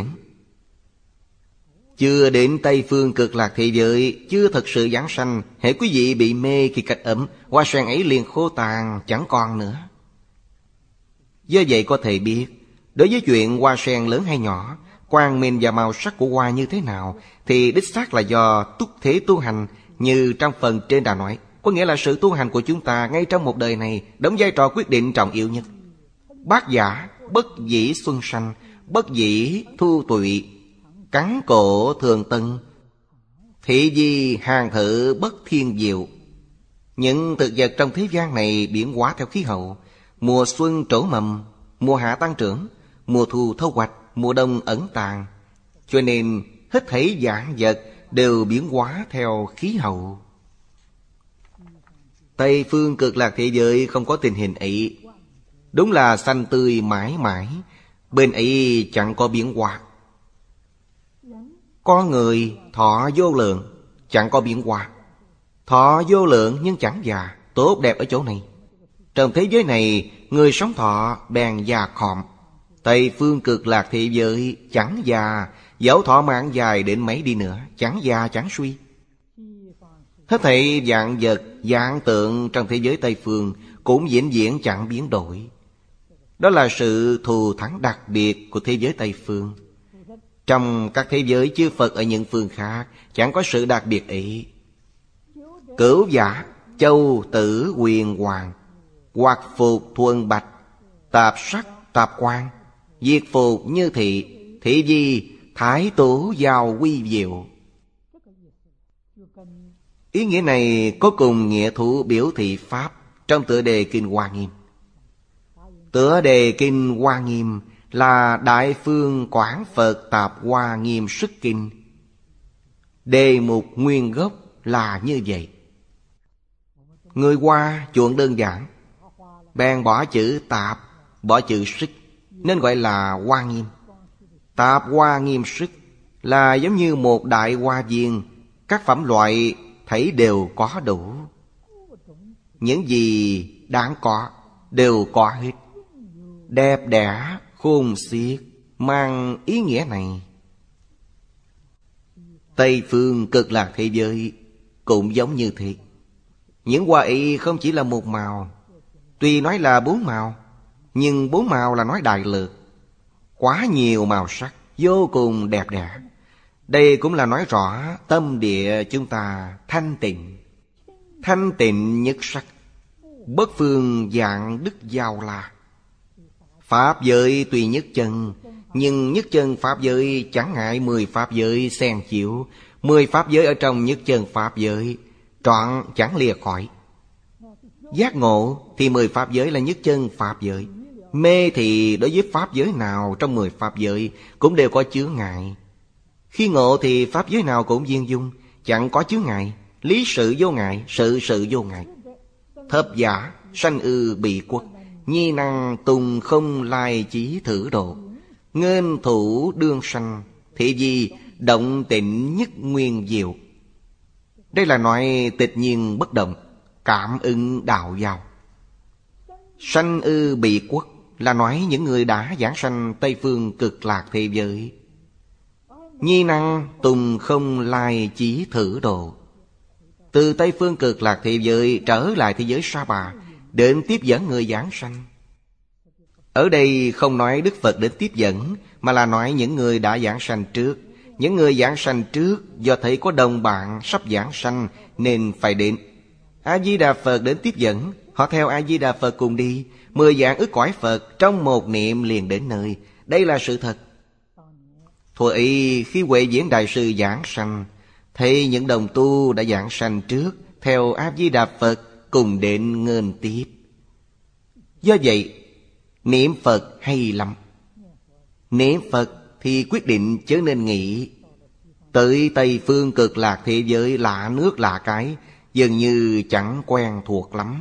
Chưa đến Tây Phương Cực Lạc thế giới, chưa thật sự giảng sanh, hễ quý vị bị mê khi cách ấm, hoa sen ấy liền khô tàn chẳng còn nữa. Do vậy có thể biết, đối với chuyện hoa sen lớn hay nhỏ, quang minh và màu sắc của hoa như thế nào, thì đích xác là do túc thế tu hành, như trong phần trên đã nói. Có nghĩa là sự tu hành của chúng ta ngay trong một đời này đóng vai trò quyết định trọng yếu nhất. Bát giả bất dĩ xuân sanh, bất dĩ thu tụy, cắn cổ thường tân, thị di hàng thử bất thiên diệu. Những thực vật trong thế gian này biến hóa theo khí hậu. Mùa xuân trổ mầm, mùa hạ tăng trưởng, mùa thu thu hoạch, mùa đông ẩn tàng. Cho nên hết thảy vạn vật đều biến hóa theo khí hậu. Tây Phương Cực Lạc thế giới không có tình hình ấy. Đúng là xanh tươi mãi mãi, bên ấy chẳng có biến hóa. Con người thọ vô lượng, chẳng có biến hóa. Thọ vô lượng nhưng chẳng già, tốt đẹp ở chỗ này. Trong thế giới này, người sống thọ bèn già khòm. Tây Phương Cực Lạc thế giới chẳng già, dẫu thọ mạng dài đến mấy đi nữa, chẳng già chẳng suy. Hết thảy vạn vật, vạn tượng trong thế giới Tây Phương cũng vĩnh viễn chẳng biến đổi. Đó là sự thù thắng đặc biệt của thế giới Tây Phương. Trong các thế giới chư Phật ở những phương khác chẳng có sự đặc biệt ấy. Cửu giả, châu tử huyền hoàng, hoặc phục thuần bạch, tạp sắc tạp quan, diệt phục như thị, thị di thái tổ giao quy diệu. Ý nghĩa này có cùng nghĩa thủ biểu thị Pháp trong tựa đề Kinh Hoa Nghiêm. Tựa đề Kinh Hoa Nghiêm là Đại Phương Quảng Phật Tạp Hoa Nghiêm Sức Kinh. Đề mục nguyên gốc là như vậy. Người Hoa chuộng đơn giản, bèn bỏ chữ tạp, bỏ chữ sức, nên gọi là Hoa Nghiêm. Tạp Hoa Nghiêm Sức là giống như một đại hoa viên, các phẩm loại thấy đều có đủ. Những gì đáng có đều có hết. Đẹp đẽ, khôn xiết, mang ý nghĩa này. Tây phương Cực Lạc thế giới cũng giống như thế. Những hoa ấy không chỉ là một màu, tuy nói là bốn màu, nhưng bốn màu là nói đại lược. Quá nhiều màu sắc, vô cùng đẹp đẽ. Đây cũng là nói rõ tâm địa chúng ta thanh tịnh. Thanh tịnh nhất sắc, bất phương dạng đức giao la. Pháp giới tuy nhất chân, nhưng nhất chân Pháp giới chẳng ngại mười Pháp giới xen chiếu. Mười Pháp giới ở trong nhất chân Pháp giới trọn chẳng lìa khỏi. Giác ngộ thì mười Pháp giới là nhất chân Pháp giới. Mê thì đối với Pháp giới nào trong mười Pháp giới cũng đều có chướng ngại. Khi ngộ thì Pháp giới nào cũng viên dung, chẳng có chướng ngại. Lý sự vô ngại, sự sự vô ngại. Thập giả, sanh ư bị quốc, nhi năng tùng không lai chí thử độ. Nghênh thủ đương sanh, thị di động tịnh nhất nguyên diệu. Đây là nói tịch nhiên bất động, cảm ứng đạo giao. Sanh ư bị quốc là nói những người đã giảng sanh Tây phương Cực Lạc thế giới. Nhi năng tùng không lai chí thử độ. Từ Tây phương Cực Lạc thế giới trở lại thế giới Sa Bà, đến tiếp dẫn người giảng sanh. Ở đây không nói Đức Phật đến tiếp dẫn, mà là nói những người đã giảng sanh trước. Những người giảng sanh trước do thấy có đồng bạn sắp giảng sanh nên phải đến. A-di-đà Phật đến tiếp dẫn, họ theo A-di-đà Phật cùng đi. Mười vạn ức cõi Phật trong một niệm liền đến nơi. Đây là sự thật. Thuở ấy khi Huệ Diễn Đại Sư giảng sanh, thấy những đồng tu đã giảng sanh trước theo A-di-đà Phật cùng đến nghênh tiếp. Do vậy niệm Phật hay lắm. Niệm Phật thì quyết định chớ nên nghĩ. Tới Tây phương Cực Lạc thế giới lạ nước lạ cái, dường như chẳng quen thuộc lắm.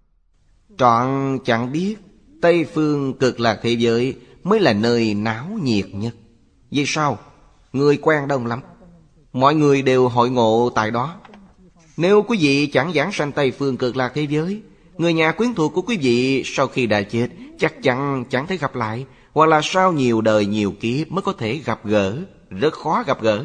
Trọn chẳng biết Tây phương Cực Lạc thế giới mới là nơi náo nhiệt nhất. Vì sao? Người quen đông lắm, mọi người đều hội ngộ tại đó. Nếu quý vị chẳng giảng sanh Tây phương Cực Lạc thế giới, người nhà quyến thuộc của quý vị sau khi đã chết chắc chắn chẳng thể gặp lại, hoặc là sau nhiều đời nhiều kiếp mới có thể gặp gỡ, rất khó gặp gỡ.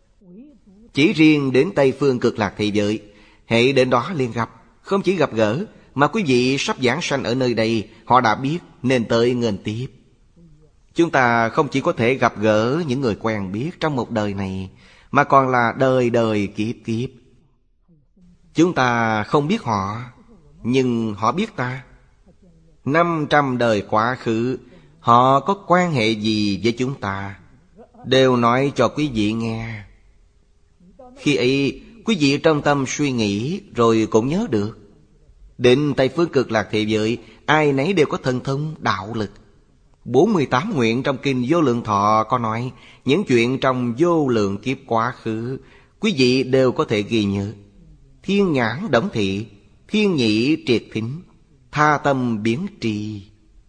Chỉ riêng đến Tây phương Cực Lạc thế giới, hễ đến đó liền gặp. Không chỉ gặp gỡ, mà quý vị sắp giảng sanh ở nơi đây, họ đã biết nên tới nghênh tiếp. Chúng ta không chỉ có thể gặp gỡ những người quen biết trong một đời này, mà còn là đời đời kiếp kiếp. Chúng ta không biết họ, nhưng họ biết ta. Năm trăm đời quá khứ, họ có quan hệ gì với chúng ta, đều nói cho quý vị nghe. Khi ấy, quý vị trong tâm suy nghĩ rồi cũng nhớ được. Đến Tây phương Cực Lạc thế giới, ai nấy đều có thần thông đạo lực. Bốn mươi tám nguyện trong Kinh Vô Lượng Thọ có nói, những chuyện trong vô lượng kiếp quá khứ, quý vị đều có thể ghi nhớ. Thiên nhãn đổng thị, thiên nhĩ triệt thính, tha tâm biến tri.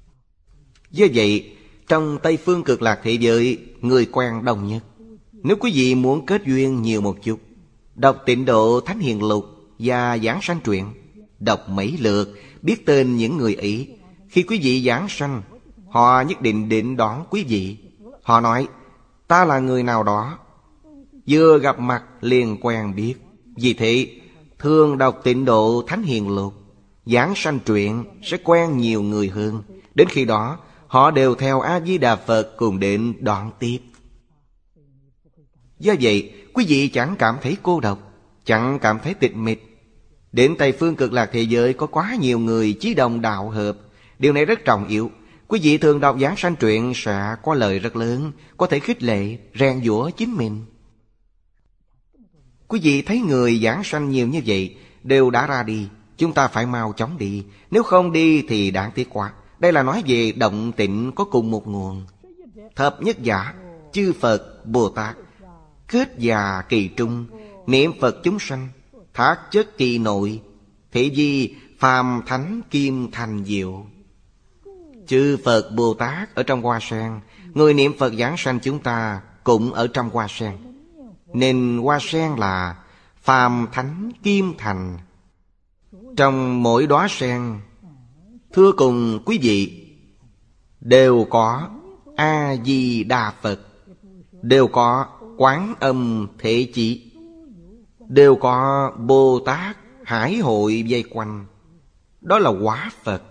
Do vậy, trong Tây phương Cực Lạc thế giới, người quen đông nhất. Nếu quý vị muốn kết duyên nhiều một chút, đọc Tịnh Độ Thánh Hiền Lục và Giảng Sanh Truyện, đọc mấy lượt, biết tên những người ấy. Khi quý vị giảng sanh, họ nhất định đến đón quý vị. Họ nói, ta là người nào đó, vừa gặp mặt liền quen biết. Vì thế, thường đọc Tịnh Độ Thánh Hiền Lục, Giảng Sanh Truyện sẽ quen nhiều người hơn, Đến khi đó họ đều theo A-di-đà Phật cùng đến đoạn tiếp. Do vậy quý vị chẳng cảm thấy cô độc, chẳng cảm thấy tịch mịch. Đến Tây Phương Cực Lạc thế giới có quá nhiều người chí đồng đạo hợp. Điều này rất trọng yếu. Quý vị thường đọc giảng sanh truyện sẽ có lời rất lớn, có thể khích lệ, rèn giũa chính mình. Quý vị thấy người giảng sanh nhiều như vậy đều đã ra đi, chúng ta phải mau chóng đi. Nếu không đi thì đáng tiếc quá. Đây là nói về động tịnh có cùng một nguồn. Thập nhất giả, chư Phật, Bồ Tát, kết già kỳ trung, niệm Phật chúng sanh, thác chất kỳ nội, thị di phàm thánh kim thành diệu. Chư Phật Bồ Tát ở trong hoa sen, người niệm Phật giảng sanh chúng ta cũng ở trong hoa sen. Nên hoa sen là phàm thánh kim thành. Trong mỗi đóa sen, thưa cùng quý vị, đều có A-di-đà Phật, đều có Quán Âm Thể Chỉ, đều có Bồ Tát Hải hội vây quanh. Đó là quả Phật.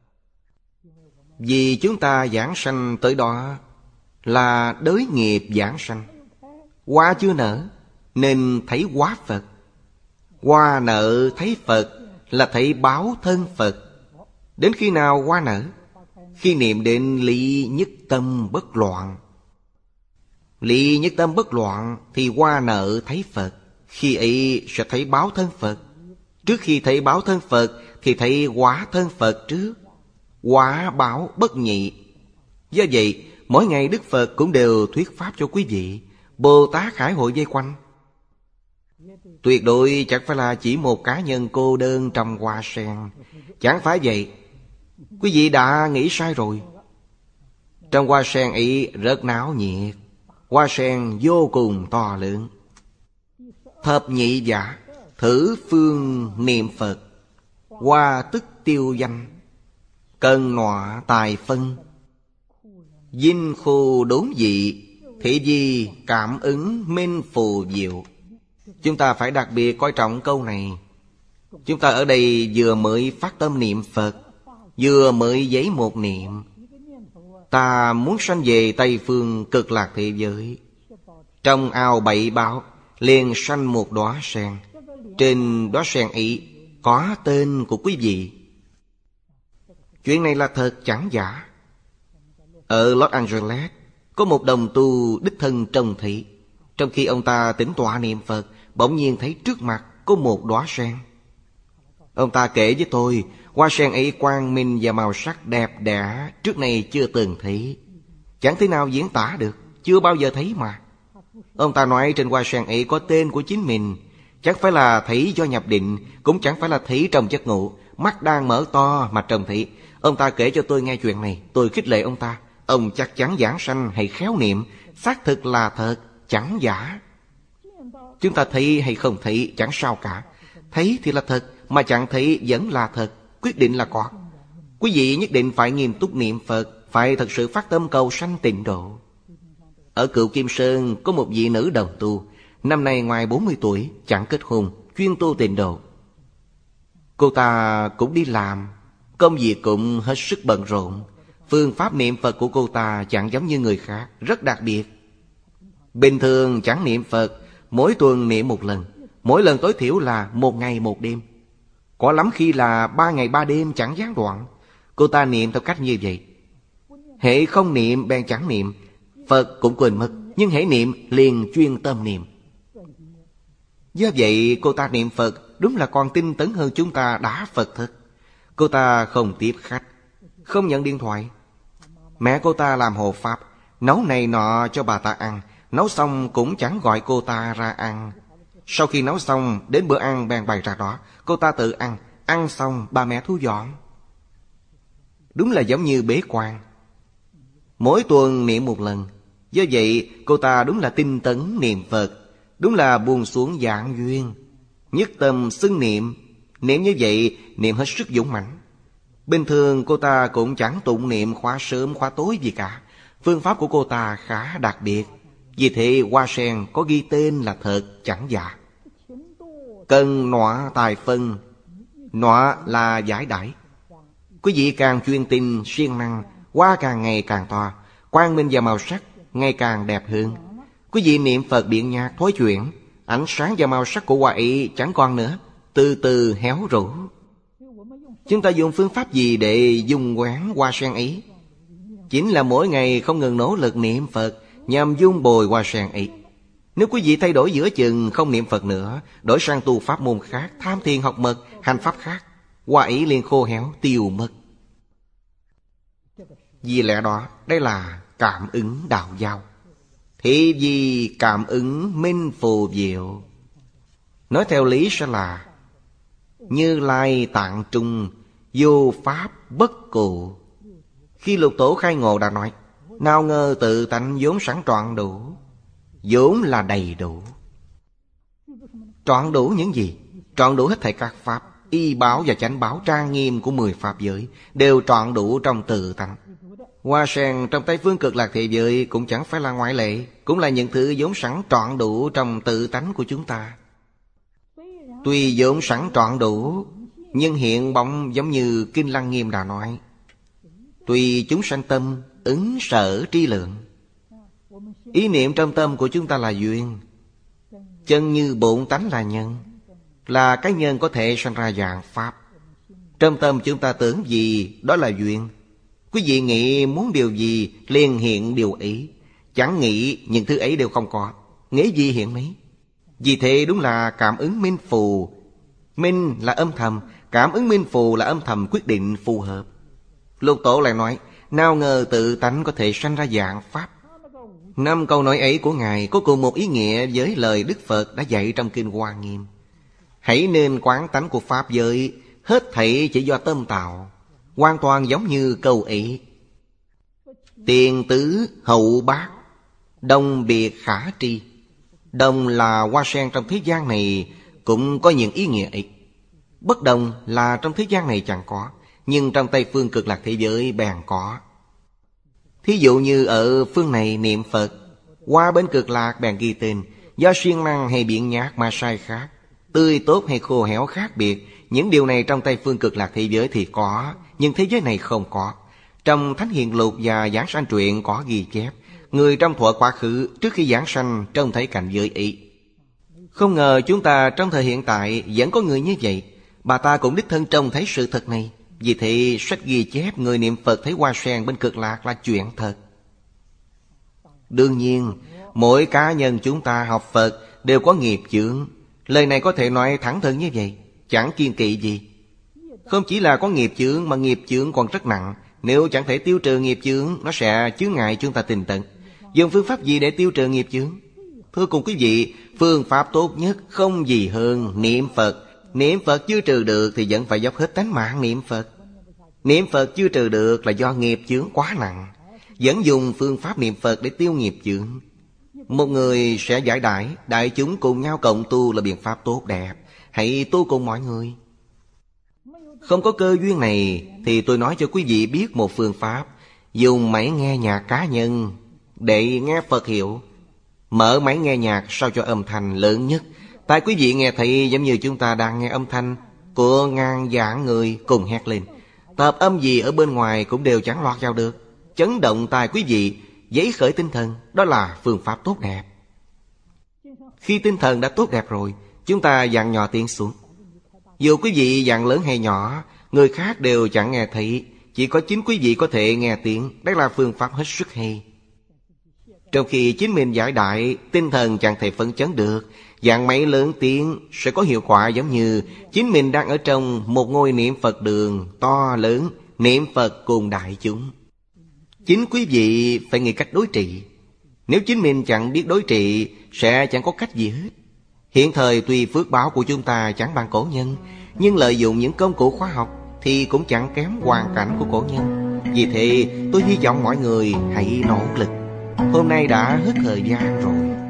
Vì chúng ta giảng sanh tới đó là đới nghiệp giảng sanh. Hoa chưa nở nên thấy quả Phật. Hoa nở thấy Phật là thấy báo thân Phật. Đến khi nào hoa nở? Khi niệm đến ly nhất tâm bất loạn. Ly nhất tâm bất loạn thì hoa nở thấy Phật. Khi ấy sẽ thấy báo thân Phật. Trước khi thấy báo thân Phật thì thấy quả thân Phật trước. Quả báo bất nhị. Do vậy mỗi ngày Đức Phật cũng đều thuyết pháp cho quý vị. Bồ Tát Hải hội vây quanh. Tuyệt đối chẳng phải là chỉ một cá nhân cô đơn trong hoa sen. Chẳng phải vậy. Quý vị đã nghĩ sai rồi. Trong hoa sen ấy rất náo nhiệt. Hoa sen vô cùng to lớn. Thập nhị giả, thử phương niệm Phật, hoa tức tiêu danh, cần nọa tài phân, dinh khu đốn dị, thị di cảm ứng minh phù diệu. Chúng ta phải đặc biệt coi trọng câu này. Chúng ta ở đây vừa mới phát tâm niệm Phật, vừa mới giấy một niệm. Ta muốn sanh về Tây Phương Cực Lạc thế giới. Trong ao bảy báo liền sanh một đóa sen. Trên đóa sen ấy có tên của quý vị. Chuyện này là thật chẳng giả. Ở Los Angeles có một đồng tu đích thân trông thấy. Trong khi ông ta tĩnh tọa niệm Phật, bỗng nhiên thấy trước mặt có một đóa sen. Ông ta kể với tôi, hoa sen ấy quang minh và màu sắc đẹp đẽ, trước này chưa từng thấy. Chẳng thể nào diễn tả được, chưa bao giờ thấy mà. Ông ta nói trên hoa sen ấy có tên của chính mình. Chẳng phải là thấy do nhập định, cũng chẳng phải là thấy trong giấc ngủ. Mắt đang mở to mà trông thấy. Ông ta kể cho tôi nghe chuyện này, tôi khích lệ ông ta. Ông chắc chắn giảng sanh hay khéo niệm, xác thực là thật, chẳng giả. Chúng ta thấy hay không thấy chẳng sao cả. Thấy thì là thật, mà chẳng thấy vẫn là thật. Quyết định là có. Quý vị nhất định phải nghiêm túc niệm Phật, phải thật sự phát tâm cầu sanh tịnh độ. Ở Cựu Kim Sơn có một vị nữ đồng tu, năm nay ngoài bốn mươi tuổi, chẳng kết hôn, chuyên tu tịnh độ. Cô ta cũng đi làm, công việc cũng hết sức bận rộn. Phương pháp niệm Phật của cô ta chẳng giống như người khác, rất đặc biệt. Bình thường chẳng niệm Phật, mỗi tuần niệm một lần, mỗi lần tối thiểu là một ngày một đêm. Có lắm khi là ba ngày ba đêm chẳng gián đoạn. Cô ta niệm theo cách như vậy. Hễ không niệm bèn chẳng niệm, Phật cũng quên mất, nhưng hễ niệm liền chuyên tâm niệm. Do vậy cô ta niệm Phật đúng là còn tinh tấn hơn chúng ta đã Phật thật. Cô ta không tiếp khách, không nhận điện thoại. Mẹ cô ta làm hộ pháp, nấu này nọ cho bà ta ăn. Nấu xong cũng chẳng gọi cô ta ra ăn. Sau khi nấu xong, đến bữa ăn bèn bày ra đó. Cô ta tự ăn, ăn xong bà mẹ thu dọn. Đúng là giống như bế quan. Mỗi tuần niệm một lần. Do vậy cô ta đúng là tinh tấn niệm Phật, đúng là buông xuống dạng duyên, nhất tâm xưng niệm. Niệm như vậy, niệm hết sức dũng mãnh. Bình thường cô ta cũng chẳng tụng niệm khóa sớm khóa tối gì cả. Phương pháp của cô ta khá đặc biệt. Vì thế hoa sen có ghi tên là thật, chẳng giả. Cần nọa tài phân. Nọa là giải đãi, Quý vị càng chuyên tinh, siêng năng, hoa càng ngày càng to, quang minh và màu sắc ngày càng đẹp hơn. Quý vị niệm Phật biện nhạc thối chuyển, ánh sáng và màu sắc của hoa ấy chẳng còn nữa, từ từ héo rũ. Chúng ta dùng phương pháp gì để dung quán hoa sen ấy? Chính là mỗi ngày không ngừng nỗ lực niệm Phật nhằm dung bồi hoa sen ấy. Nếu quý vị thay đổi giữa chừng không niệm Phật nữa, đổi sang tu pháp môn khác, tham thiền học mật, hành pháp khác, hoa ấy liền khô héo tiêu mất. Vì lẽ đó, đây là cảm ứng đạo giao. Thì vì cảm ứng minh phù diệu. Nói theo lý sẽ là Như Lai tạng trung, vô pháp bất cụ. Khi Lục Tổ khai ngộ đã nói, nào ngờ tự tánh vốn sẵn trọn đủ. Vốn là đầy đủ. Trọn đủ những gì? Trọn đủ hết thảy các pháp, y báo và chánh báo trang nghiêm của mười pháp giới, đều trọn đủ trong tự tánh. Hoa sen trong Tây Phương Cực Lạc thế giới cũng chẳng phải là ngoại lệ, cũng là những thứ vốn sẵn trọn đủ trong tự tánh của chúng ta. Tuy vốn sẵn trọn đủ, nhưng hiện bóng giống như Kinh Lăng Nghiêm đã nói, tùy chúng sanh tâm, ứng sở tri lượng. Ý niệm trong tâm của chúng ta là duyên, chân như bổn tánh là nhân, là cái nhân có thể sanh ra dạng pháp. Trong tâm chúng ta tưởng gì, đó là duyên. Quý vị nghĩ muốn điều gì, liền hiện điều ấy. Chẳng nghĩ những thứ ấy đều không có, nghĩ gì hiện mấy. Vì thế đúng là cảm ứng minh phù. Minh là âm thầm, cảm ứng minh phù là âm thầm quyết định phù hợp. Lục Tổ lại nói, nào ngờ tự tánh có thể sanh ra dạng pháp. Năm câu nói ấy của Ngài có cùng một ý nghĩa với lời Đức Phật đã dạy trong Kinh Hoa Nghiêm. Hãy nên quán tánh của pháp giới, hết thảy chỉ do tâm tạo. Hoàn toàn giống như câu ấy. Tiền tứ hậu bát, đồng biệt khả tri. Đồng là hoa sen trong thế gian này cũng có những ý nghĩa ấy. Bất đồng là trong thế gian này chẳng có, nhưng trong Tây Phương Cực Lạc thế giới bèn có. Thí dụ như ở phương này niệm Phật, qua bên Cực Lạc bèn ghi tên, do siêng năng hay biện nhác mà sai khác, tươi tốt hay khô héo khác biệt. Những điều này trong Tây Phương Cực Lạc thế giới thì có, nhưng thế giới này không có. Trong Thánh Hiền Lục và Giảng Sanh Truyện có ghi chép, người trong thuở quá khứ trước khi giảng sanh trông thấy cảnh giới ấy. Không ngờ chúng ta trong thời hiện tại vẫn có người như vậy. Bà ta cũng đích thân trông thấy sự thật này. Vì thế sách ghi chép người niệm Phật thấy hoa sen bên Cực Lạc là chuyện thật. Đương nhiên, mỗi cá nhân chúng ta học Phật đều có nghiệp chướng. Lời này có thể nói thẳng thừng như vậy, chẳng kiêng kỵ gì. Không chỉ là có nghiệp chướng mà nghiệp chướng còn rất nặng. Nếu chẳng thể tiêu trừ nghiệp chướng, nó sẽ chướng ngại chúng ta tinh tấn. Dùng phương pháp gì để tiêu trừ nghiệp chướng? Thưa cùng quý vị, phương pháp tốt nhất không gì hơn niệm Phật. Niệm Phật chưa trừ được thì vẫn phải dốc hết tánh mạng niệm Phật. Niệm Phật chưa trừ được là do nghiệp chướng quá nặng, vẫn dùng phương pháp niệm Phật để tiêu nghiệp chướng. Một người sẽ giải đãi, đại chúng cùng nhau cộng tu là biện pháp tốt đẹp. Hãy tu cùng mọi người. Không có cơ duyên này thì tôi nói cho quý vị biết một phương pháp. Dùng máy nghe nhạc cá nhân để nghe Phật hiệu. Mở máy nghe nhạc sao cho âm thanh lớn nhất. Tai quý vị nghe thấy giống như chúng ta đang nghe âm thanh của ngàn vạn người cùng hét lên. Tập âm gì ở bên ngoài cũng đều chẳng lọt vào được. Chấn động tai quý vị, dấy khởi tinh thần. Đó là phương pháp tốt đẹp. Khi tinh thần đã tốt đẹp rồi, chúng ta dặn nhỏ tiếng xuống. Dù quý vị dặn lớn hay nhỏ, người khác đều chẳng nghe thấy. Chỉ có chính quý vị có thể nghe tiếng. Đó là phương pháp hết sức hay. Trong khi chính mình giải đại, tinh thần chẳng thể phấn chấn được. Dặn máy lớn tiếng sẽ có hiệu quả giống như chính mình đang ở trong một ngôi niệm Phật đường to lớn, niệm Phật cùng đại chúng. Chính quý vị phải nghĩ cách đối trị. Nếu chính mình chẳng biết đối trị, sẽ chẳng có cách gì hết. Hiện thời tuy phước báo của chúng ta chẳng bằng cổ nhân, nhưng lợi dụng những công cụ khoa học thì cũng chẳng kém hoàn cảnh của cổ nhân. Vì thế tôi hy vọng mọi người hãy nỗ lực. Hôm nay đã hết thời gian rồi.